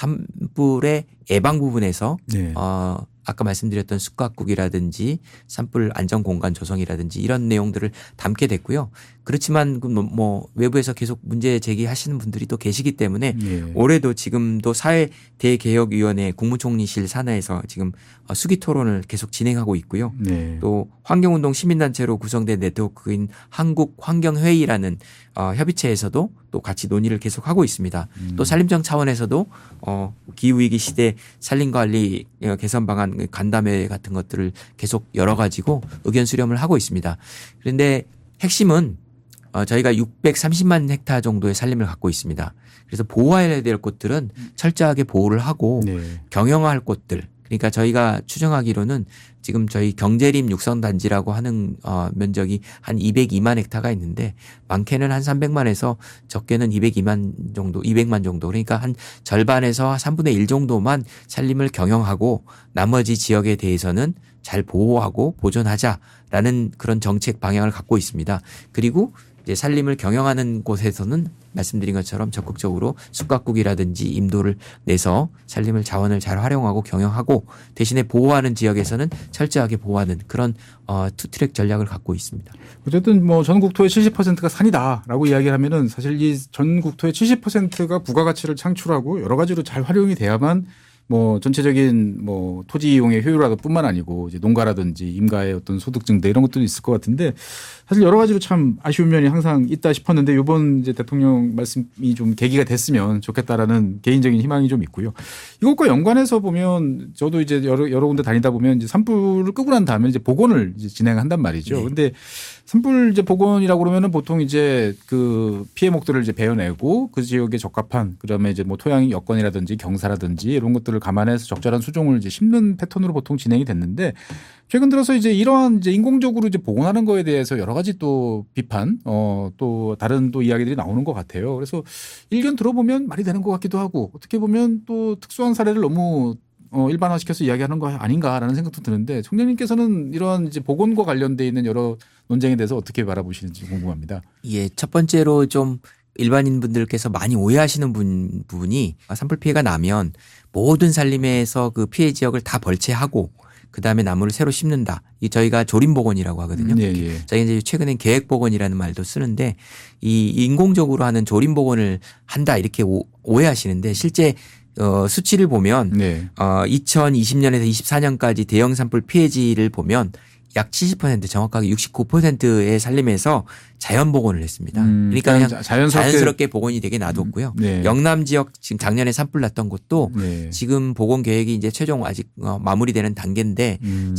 산불의 예방 부분에서 네. 어, 아까 말씀드렸던 숲가꾸기라든지 산불 안전 공간 조성이라든지 이런 내용들을 담게 됐고요. 그렇지만 뭐, 뭐 외부에서 계속 문제 제기하시는 분들이 또 계시기 때문에 네. 올해도 지금도 사회대개혁위원회 국무총리실 산하에서 지금 수기 토론을 계속 진행하고 있고요. 네. 또 환경운동 시민단체로 구성된 네트워크인 한국환경회의라는 어, 협의체에서도 또 같이 논의를 계속하고 있습니다. 음. 또 산림청 차원에서도 어, 기후위기 시대 산림관리 개선 방안 간담회 같은 것들을 계속 열어가지고 의견 수렴을 하고 있습니다. 그런데 핵심은 어, 저희가 육백삼십만 헥타르 정도의 산림을 갖고 있습니다. 그래서 보호해야 될 곳들은 철저하게 보호를 하고 네. 경영할 곳들 그러니까 저희가 추정하기로는 지금 저희 경제림 육성단지라고 하는 어, 면적이 한 이백이만 헥타르가 있는데 많게는 한 삼백만에서 적게는 이백이만 정도, 이백만 정도 그러니까 한 절반에서 삼분의 일 정도만 산림을 경영하고 나머지 지역에 대해서는 잘 보호하고 보존하자라는 그런 정책 방향을 갖고 있습니다. 그리고 이제 산림을 경영하는 곳에서는 말씀드린 것처럼 적극적으로 숲가꾸기라든지 임도를 내서 산림을 자원을 잘 활용하고 경영하고 대신에 보호하는 지역에서는 철저하게 보호하는 그런 어, 투트랙 전략을 갖고 있습니다. 어쨌든 뭐 전 국토의 칠십 퍼센트가 산이다라고 이야기를 하면은 사실 이 전 국토의 칠십 퍼센트가 부가가치를 창출하고 여러 가지로 잘 활용이 돼야만 뭐 전체적인 뭐 토지 이용의 효율화뿐만 아니고 이제 농가라든지 임가의 어떤 소득 증대 이런 것도 있을 것 같은데 사실 여러 가지로 참 아쉬운 면이 항상 있다 싶었는데 이번 이제 대통령 말씀이 좀 계기가 됐으면 좋겠다라는 개인적인 희망이 좀 있고요. 이것과 연관해서 보면 저도 이제 여러 여러 군데 다니다 보면 이제 산불을 끄고 난 다음에 이제 복원을 이제 진행한단 말이죠. 네. 근데 산불 이제 복원이라고 그러면은 보통 이제 그 피해목들을 이제 베어내고 그 지역에 적합한 그다음에 이제 뭐 토양 여건이라든지 경사라든지 이런 것들을 감안해서 적절한 수종을 이제 심는 패턴으로 보통 진행이 됐는데 최근 들어서 이제 이러한 이제 인공적으로 이제 복원하는 거에 대해서 여러 가지 또 비판, 어, 또 다른 또 이야기들이 나오는 것 같아요. 그래서 일견 들어보면 말이 되는 것 같기도 하고 어떻게 보면 또 특수한 사례를 너무 어, 일반화시켜서 이야기하는 거 아닌가라는 생각도 드는데 총장님께서는 이러한 이제 복원과 관련돼 있는 여러 논쟁에 대해서 어떻게 바라보시는지 궁금합니다. 예, 첫 번째로 좀 일반인 분들께서 많이 오해하시는 분, 부분이 산불 피해가 나면 모든 산림에서 그 피해 지역을 다 벌채하고 그 다음에 나무를 새로 심는다. 이 저희가 조림복원이라고 하거든요. 예, 예. 저희가 이제 최근엔 계획복원이라는 말도 쓰는데 이 인공적으로 하는 조림복원을 한다 이렇게 오, 오해하시는데 실제 어, 수치를 보면 네. 어, 이천이십 년에서 이십사 년까지 대형 산불 피해지를 보면 약 칠십 퍼센트 정확하게 육십구 퍼센트의 산림에서 자연 복원을 했습니다. 음, 그러니까 그냥 자연스럽게, 자연스럽게 복원이 되게 놔뒀고요. 네. 영남 지역 지금 작년에 산불 났던 곳도 네. 지금 복원 계획이 이제 최종 아직 마무리되는 단계인데 음.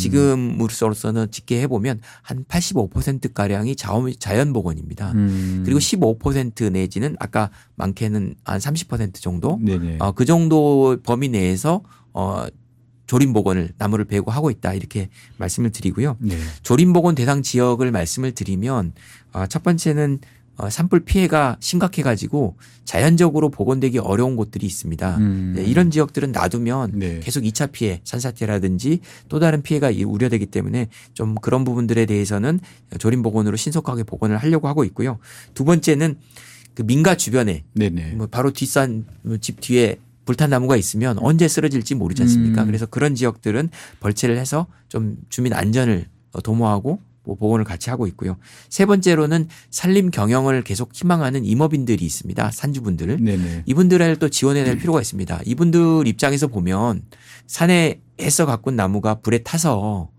지금으로서는 집계해 보면 한 팔십오 퍼센트 가량이 자연 복원입니다. 음. 그리고 십오 퍼센트 내지는 아까 많게는 한 삼십 퍼센트 정도 네네. 어, 그 정도 범위 내에서 어, 조림 복원을 나무를 베고 하고 있다 이렇게 말씀을 드리고요. 네. 조림 복원 대상 지역을 말씀을 드리면 어, 첫 번째는 어, 산불 피해가 심각해 가지고 자연적으로 복원되기 어려운 곳들이 있습니다. 음. 네, 이런 지역들은 놔두면 네. 계속 이 차 피해, 산사태라든지 또 다른 피해가 우려되기 때문에 좀 그런 부분들에 대해서는 조림 복원으로 신속하게 복원을 하려고 하고 있고요. 두 번째는 그 민가 주변에 네네. 뭐 바로 뒷산 집 뒤에 불탄 나무가 있으면 언제 쓰러질지 모르지 않습니까? 음. 그래서 그런 지역들은 벌채를 해서 좀 주민 안전을 도모하고 뭐 복원을 같이 하고 있고요. 세 번째로는 산림 경영을 계속 희망하는 임업인들이 있습니다. 산주분들. 네네. 이분들을 또 지원해야 될 필요가 있습니다. 이분들 입장에서 보면 산에 애써 가꾼 나무가 불에 타서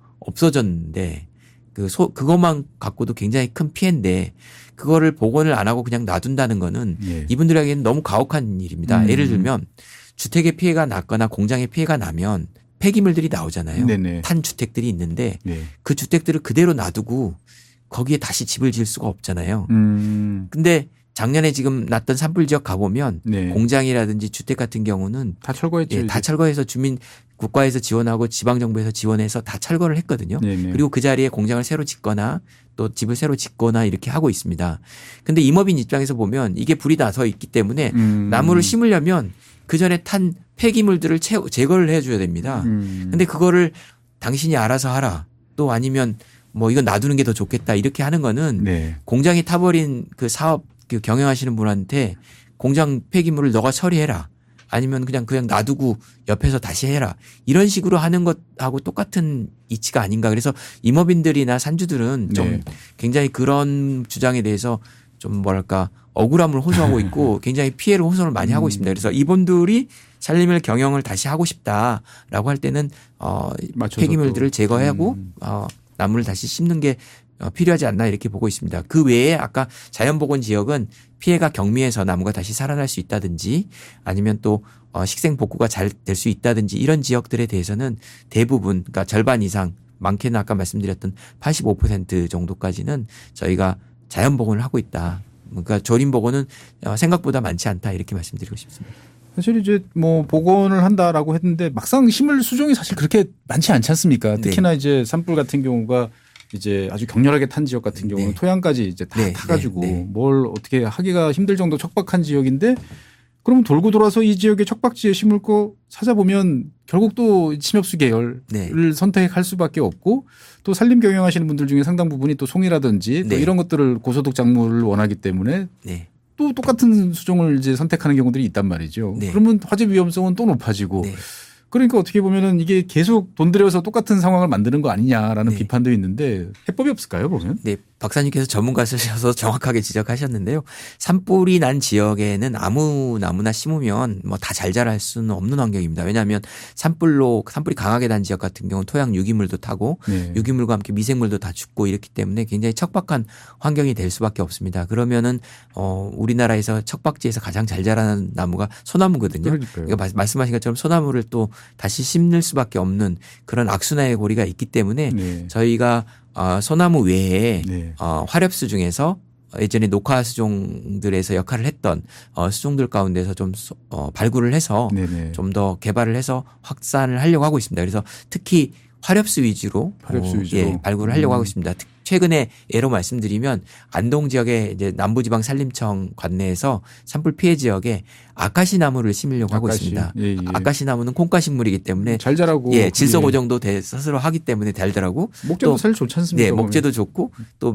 없어졌는데 그 소, 그것만 갖고도 굉장히 큰 피해인데 그거를 복원을 안 하고 그냥 놔둔다는 거는 네. 이분들에게는 너무 가혹한 일입니다. 음. 예를 들면 주택에 피해가 났거나 공장에 피해가 나면 폐기물들이 나오잖아요. 네네. 탄 주택들이 있는데 네. 그 주택들을 그대로 놔두고 거기에 다시 집을 지을 수가 없잖아요. 음. 근데 작년에 지금 났던 산불 지역 가보면 네. 공장이라든지 주택 같은 경우는 다 철거했죠. 예, 다 이제. 철거해서 주민 국가에서 지원하고 지방정부에서 지원해서 다 철거를 했거든요. 네네. 그리고 그 자리에 공장을 새로 짓거나 또 집을 새로 짓거나 이렇게 하고 있습니다. 근데 임업인 입장에서 보면 이게 불이 나서 있기 때문에 음. 나무를 심으려면 그 전에 탄 폐기물들을 채, 제거를 해줘야 됩니다. 음. 근데 그거를 당신이 알아서 하라. 또 아니면 뭐 이건 놔두는 게 더 좋겠다. 이렇게 하는 거는 네. 공장이 타버린 그 사업 그 경영하시는 분한테 공장 폐기물을 너가 처리해라. 아니면 그냥 그냥 놔두고 옆에서 다시 해라. 이런 식으로 하는 것하고 똑같은 이치가 아닌가. 그래서 임업인들이나 산주들은 좀 네. 굉장히 그런 주장에 대해서 좀 뭐랄까 억울함을 호소하고 있고 굉장히 피해를 호소를 많이 하고 있습니다. 그래서 이분들이 산림을 경영을 다시 하고 싶다라고 할 때는 어 맞춰서 폐기물들을 또. 제거하고 음. 어 나무를 다시 심는 게 필요하지 않나 이렇게 보고 있습니다. 그 외에 아까 자연복원 지역은 피해가 경미해서 나무가 다시 살아날 수 있다든지 아니면 또 식생 복구가 잘 될 수 있다든지 이런 지역들에 대해서는 대부분 그러니까 절반 이상 많게는 아까 말씀드렸던 팔십오 퍼센트 정도까지는 저희가 자연복원을 하고 있다. 그러니까 조림복원은 생각보다 많지 않다 이렇게 말씀드리고 싶습니다. 사실 이제 뭐 복원을 한다라고 했는데 막상 심을 수종이 사실 그렇게 많지 않지 않습니까? 네. 특히나 이제 산불 같은 경우가 이제 아주 격렬하게 탄 지역 같은 경우는 네. 토양까지 이제 다 네. 타가지고 네. 네. 뭘 어떻게 하기가 힘들 정도 척박한 지역인데 그럼 돌고 돌아서 이 지역에 척박지에 심을 거 찾아보면 결국 또 침엽수 계열을 네. 선택할 수밖에 없고 또 산림 경영하시는 분들 중에 상당 부분이 또 송이라든지 또 네. 이런 것들을 고소득 작물을 원하기 때문에 네. 또 똑같은 수종을 이제 선택하는 경우들이 있단 말이죠. 네. 그러면 화재 위험성은 또 높아지고 네. 그러니까 어떻게 보면은 이게 계속 돈 들여서 똑같은 상황을 만드는 거 아니냐라는 네. 비판도 있는데 해법이 없을까요, 보면? 네, 박사님께서 전문가셔서 정확하게 지적하셨는데요. 산불이 난 지역에는 아무 나무나 심으면 뭐 다 잘 자랄 수는 없는 환경입니다. 왜냐하면 산불로 산불이 강하게 난 지역 같은 경우는 토양 유기물도 타고 네. 유기물과 함께 미생물도 다 죽고 이렇기 때문에 굉장히 척박한 환경이 될 수밖에 없습니다. 그러면은 어 우리나라에서 척박지에서 가장 잘 자라는 나무가 소나무거든요. 그러니까요. 이거 말씀하신 것처럼 소나무를 또 다시 심을 수밖에 없는 그런 악순환의 고리가 있기 때문에 네. 저희가 어, 소나무 외에 네. 어, 화렵수 중에서 예전에 녹화 수종들에서 역할을 했던 어, 수종들 가운데서 좀 소, 어, 발굴을 해서 네네. 좀 더 개발을 해서 확산을 하려고 하고 있습니다. 그래서 특히 화렵수 위주로, 화렵수 어, 위주로. 예, 발굴을 하려고 음. 하고 있습니다. 특- 최근에 예로 말씀드리면 안동 지역의 이제 남부지방 산림청 관내에서 산불 피해 지역에 아카시 나무를 심으려고 하고 아카시. 있습니다. 예, 예. 아카시 나무는 콩가 식물이기 때문에 잘 자라고 예, 질소 예. 고정도 대, 스스로 하기 때문에 달더라고. 목재도 또 사실 좋지 않습니까? 네, 보면? 목재도 좋고 또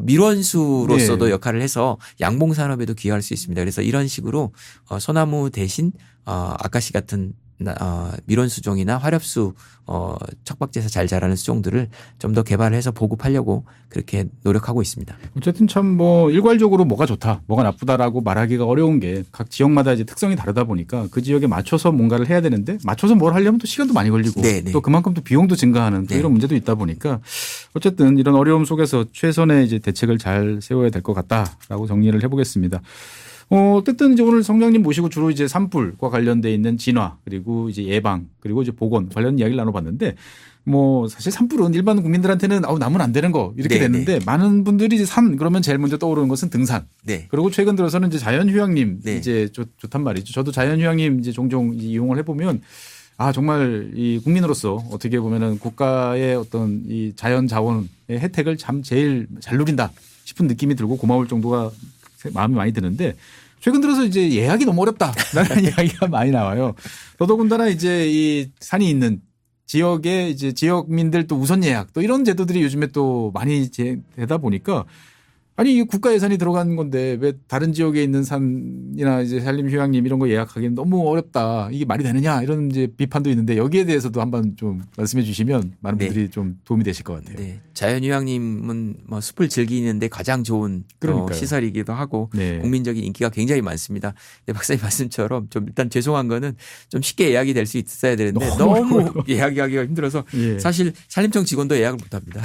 밀원수로서도 네. 역할을 해서 양봉 산업에도 기여할 수 있습니다. 그래서 이런 식으로 어, 소나무 대신 어, 아카시 같은 어, 밀원 수종이나 화렵수 어, 척박지에서 잘 자라는 수종들을 좀 더 개발해서 보급하려고 그렇게 노력하고 있습니다. 어쨌든 참 뭐 일괄적으로 뭐가 좋다, 뭐가 나쁘다라고 말하기가 어려운 게 각 지역마다 이제 특성이 다르다 보니까 그 지역에 맞춰서 뭔가를 해야 되는데 맞춰서 뭘 하려면 또 시간도 많이 걸리고 네네. 또 그만큼 또 비용도 증가하는 또 네. 이런 문제도 있다 보니까 어쨌든 이런 어려움 속에서 최선의 이제 대책을 잘 세워야 될 것 같다라고 정리를 해보겠습니다. 어, 어쨌든 이제 오늘 성장님 모시고 주로 이제 산불과 관련돼 있는 진화 그리고 이제 예방 그리고 이제 보건 관련 이야기를 나눠봤는데 뭐 사실 산불은 일반 국민들한테는 아우 나면 안 되는 거 이렇게 네, 됐는데 네. 많은 분들이 이제 산 그러면 제일 먼저 떠오르는 것은 등산. 네. 그리고 최근 들어서는 이제 자연휴양림 네. 이제 좋, 좋단 말이죠. 저도 자연휴양림 이제 종종 이용을 해보면 아 정말 이 국민으로서 어떻게 보면은 국가의 어떤 이 자연 자원의 혜택을 참 제일 잘 누린다 싶은 느낌이 들고 고마울 정도가 마음이 많이 드는데 최근 들어서 이제 예약이 너무 어렵다라는 이야기가 많이 나와요. 더더군다나 이제 이 산이 있는 지역에 이제 지역민들 또 우선 예약 또 이런 제도들이 요즘에 또 많이 되다 보니까 아니 이게 국가 예산이 들어간 건데 왜 다른 지역에 있는 산이나 이제 산림휴양림 이런 거 예약하기는 너무 어렵다. 이게 말이 되느냐 이런 이제 비판도 있는데 여기에 대해서도 한번 좀 말씀해 주시면 많은 분들이 네. 좀 도움이 되실 것 같아요. 네. 자연휴양림은 뭐 숲을 즐기는데 가장 좋은 어, 시설이기도 하고 네. 국민적인 인기가 굉장히 많습니다. 근데 박사님 말씀처럼 좀 일단 죄송한 거는 좀 쉽게 예약이 될 수 있어야 되는데 너무, 너무 예약하기가 힘들어서 예. 사실 산림청 직원도 예약을 못 합니다.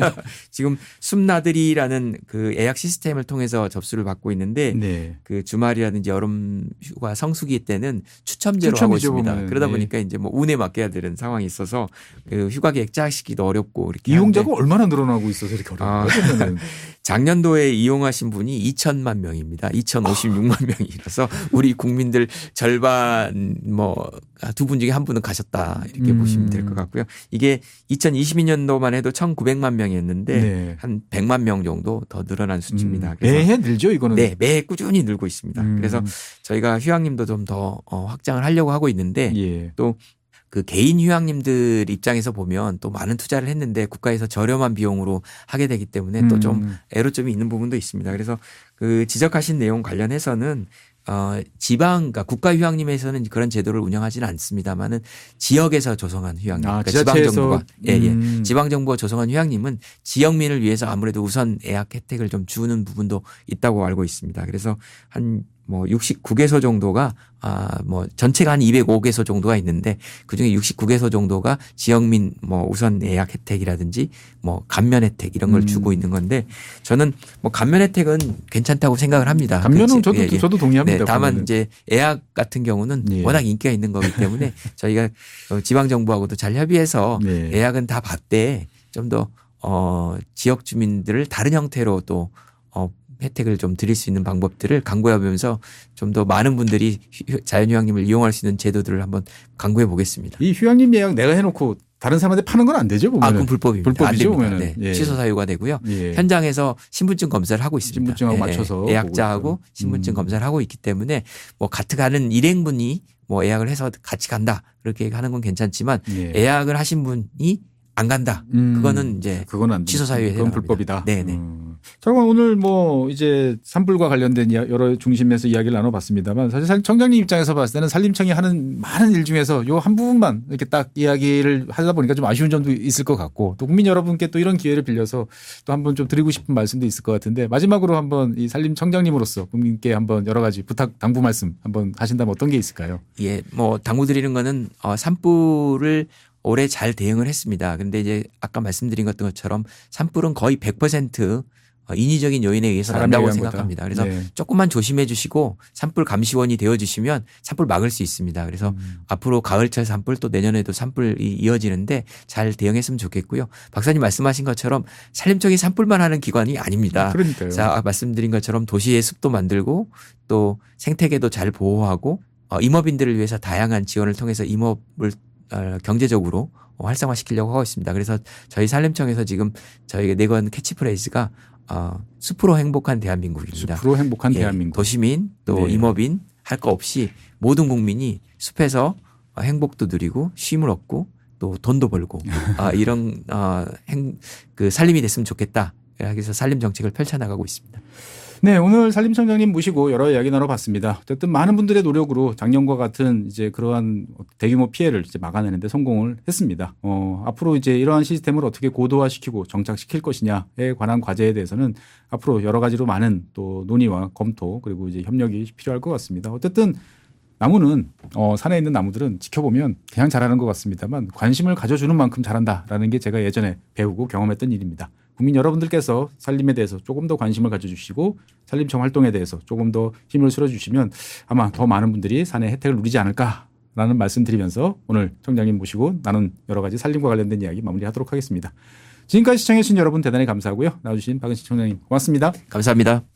지금 숲나들이라는 그 예약 시스템을 통해서 접수를 받고 있는데 네. 그 주말이라든지 여름 휴가 성수기 때는 추첨제로 추첨이죠, 하고 있습니다. 보면. 그러다 네. 보니까 이제 뭐 운에 맡겨야 되는 상황이 있어서 그 휴가 계획 짜시기도 어렵고 이렇게 이용자가 하는데 얼마나 늘어나고 있어서 이렇게 어려워요. 아. 작년도에 이용하신 분이 이천만 명입니다. 이천오십육만 명이라서 우리 국민들 절반 뭐 두 분 중에 한 분은 가셨다 이렇게 음. 보시면 될 것 같고요. 이게 이천이십이 년도만 해도 천구백만 명이었는데 네. 한 백만 명 정도 더 늘어난 수치입니다. 음. 그래서 매해 늘죠 이거는. 네, 매 꾸준히 늘고 있습니다. 음. 그래서 저희가 휴양림도 좀 더 확장을 하려고 하고 있는데 예. 또 그 개인 휴양림들 입장에서 보면 또 많은 투자를 했는데 국가에서 저렴한 비용으로 하게 되기 때문에 또 좀 음. 애로점이 있는 부분도 있습니다. 그래서 그 지적하신 내용 관련해서는 어 지방 그러니까 국가 휴양림에서는 그런 제도를 운영하지는 않습니다만은 지역에서 조성한 휴양림, 아, 그러니까 지방 정부가 예, 예. 음. 지방 정부가 조성한 휴양림은 지역민을 위해서 아무래도 우선 예약 혜택을 좀 주는 부분도 있다고 알고 있습니다. 그래서 한 뭐 육십구 개소 정도가 아 뭐 전체가 한 이백오 개소 정도가 있는데 그중에 육십구 개소 정도가 지역민 뭐 우선 예약 혜택이라든지 뭐 감면 혜택 이런 걸 음. 주고 있는 건데 저는 뭐 감면 혜택은 괜찮다고 생각을 합니다. 감면은 저도 예, 예. 저도 동의합니다. 네, 다만 보면은. 이제 예약 같은 경우는 예. 워낙 인기가 있는 거기 때문에 저희가 지방 정부하고도 잘 협의해서 네. 예약은 다 받되 좀 더 어 지역 주민들을 다른 형태로 또 어 혜택을 좀 드릴 수 있는 방법들을 강구해보면서 좀 더 많은 분들이 자연휴양림을 이용할 수 있는 제도들을 한번 강구해 보겠습니다. 이 휴양림 예약 내가 해놓고 다른 사람한테 파는 건 안 되죠 보면. 아, 그럼 불법입니다. 불법이죠 안 됩니다. 보면은. 네. 예. 취소 사유가 되고요. 예. 현장에서 신분증 검사를 하고 있습니다. 신분증하고 예, 맞춰서 예. 예약자하고 보고 있어요. 신분증 음. 검사를 하고 있기 때문에 뭐 같이 가는 일행분이 뭐 예약을 해서 같이 간다 그렇게 하는 건 괜찮지만 예. 예약을 하신 분이 안 간다. 음. 그거는 이제 그건 안 취소 됩니다. 사유에 그건 해당합니다. 불법이다. 네네. 음. 자, 그럼 오늘 뭐 이제 산불과 관련된 이야- 여러 중심에서 이야기를 나눠봤습니다만 사실 청장님 입장에서 봤을 때는 산림청이 하는 많은 일 중에서 요 한 부분만 이렇게 딱 이야기를 하다 보니까 좀 아쉬운 점도 있을 것 같고 또 국민 여러분께 또 이런 기회를 빌려서 또 한번 좀 드리고 싶은 말씀도 있을 것 같은데 마지막으로 한번 이 산림청장님으로서 국민께 한번 여러 가지 부탁 당부 말씀 한번 하신다면 어떤 게 있을까요? 예, 뭐 당부드리는 거는 어, 산불을 올해 잘 대응을 했습니다. 그런데 이제 아까 말씀드린 것처럼 산불은 거의 백 퍼센트 인위적인 요인에 의해서 사람에 난다고 의한 생각합니다. 거다. 그래서 네. 조금만 조심해 주시고 산불 감시원이 되어 주시면 산불 막을 수 있습니다. 그래서 음. 앞으로 가을철 산불 또 내년에도 산불이 이어지는데 잘 대응했으면 좋겠고요. 박사님 말씀하신 것처럼 산림청이 산불만 하는 기관이 아닙니다. 그러니까요. 자, 말씀드린 것처럼 도시의 숲도 만들고 또 생태계도 잘 보호하고 어, 임업인들을 위해서 다양한 지원을 통해서 임업을 어, 경제적으로 활성화시키려고 하고 있습니다. 그래서 저희 산림청에서 지금 저희가 내건 캐치프레이즈가 어, 숲으로 행복한 대한민국입니다. 숲으로 행복한 예, 대한민국. 도시민 또 네. 임업인 할 거 없이 모든 국민이 숲에서 행복도 누리고 쉼을 얻고 또 돈도 벌고 아, 이런 어, 행, 그 살림이 됐으면 좋겠다. 그래서 산림 정책을 펼쳐나가고 있습니다. 네, 오늘 산림청장님 모시고 여러 이야기 나눠봤습니다. 어쨌든 많은 분들의 노력으로 작년과 같은 이제 그러한 대규모 피해를 이제 막아내는데 성공을 했습니다. 어, 앞으로 이제 이러한 시스템을 어떻게 고도화시키고 정착시킬 것이냐에 관한 과제에 대해서는 앞으로 여러 가지로 많은 또 논의와 검토 그리고 이제 협력이 필요할 것 같습니다. 어쨌든 나무는 어, 산에 있는 나무들은 지켜보면 그냥 자라는 것 같습니다만 관심을 가져주는 만큼 자란다라는 게 제가 예전에 배우고 경험했던 일입니다. 국민 여러분들께서 산림에 대해서 조금 더 관심을 가져주시고 산림청 활동에 대해서 조금 더 힘을 실어주시면 아마 더 많은 분들이 산의 혜택을 누리지 않을까라는 말씀 드리면서 오늘 청장님 모시고 나눈 여러 가지 산림과 관련된 이야기 마무리하도록 하겠습니다. 지금까지 시청해주신 여러분 대단히 감사하고요. 나와주신 박은식 청장님 고맙습니다. 감사합니다.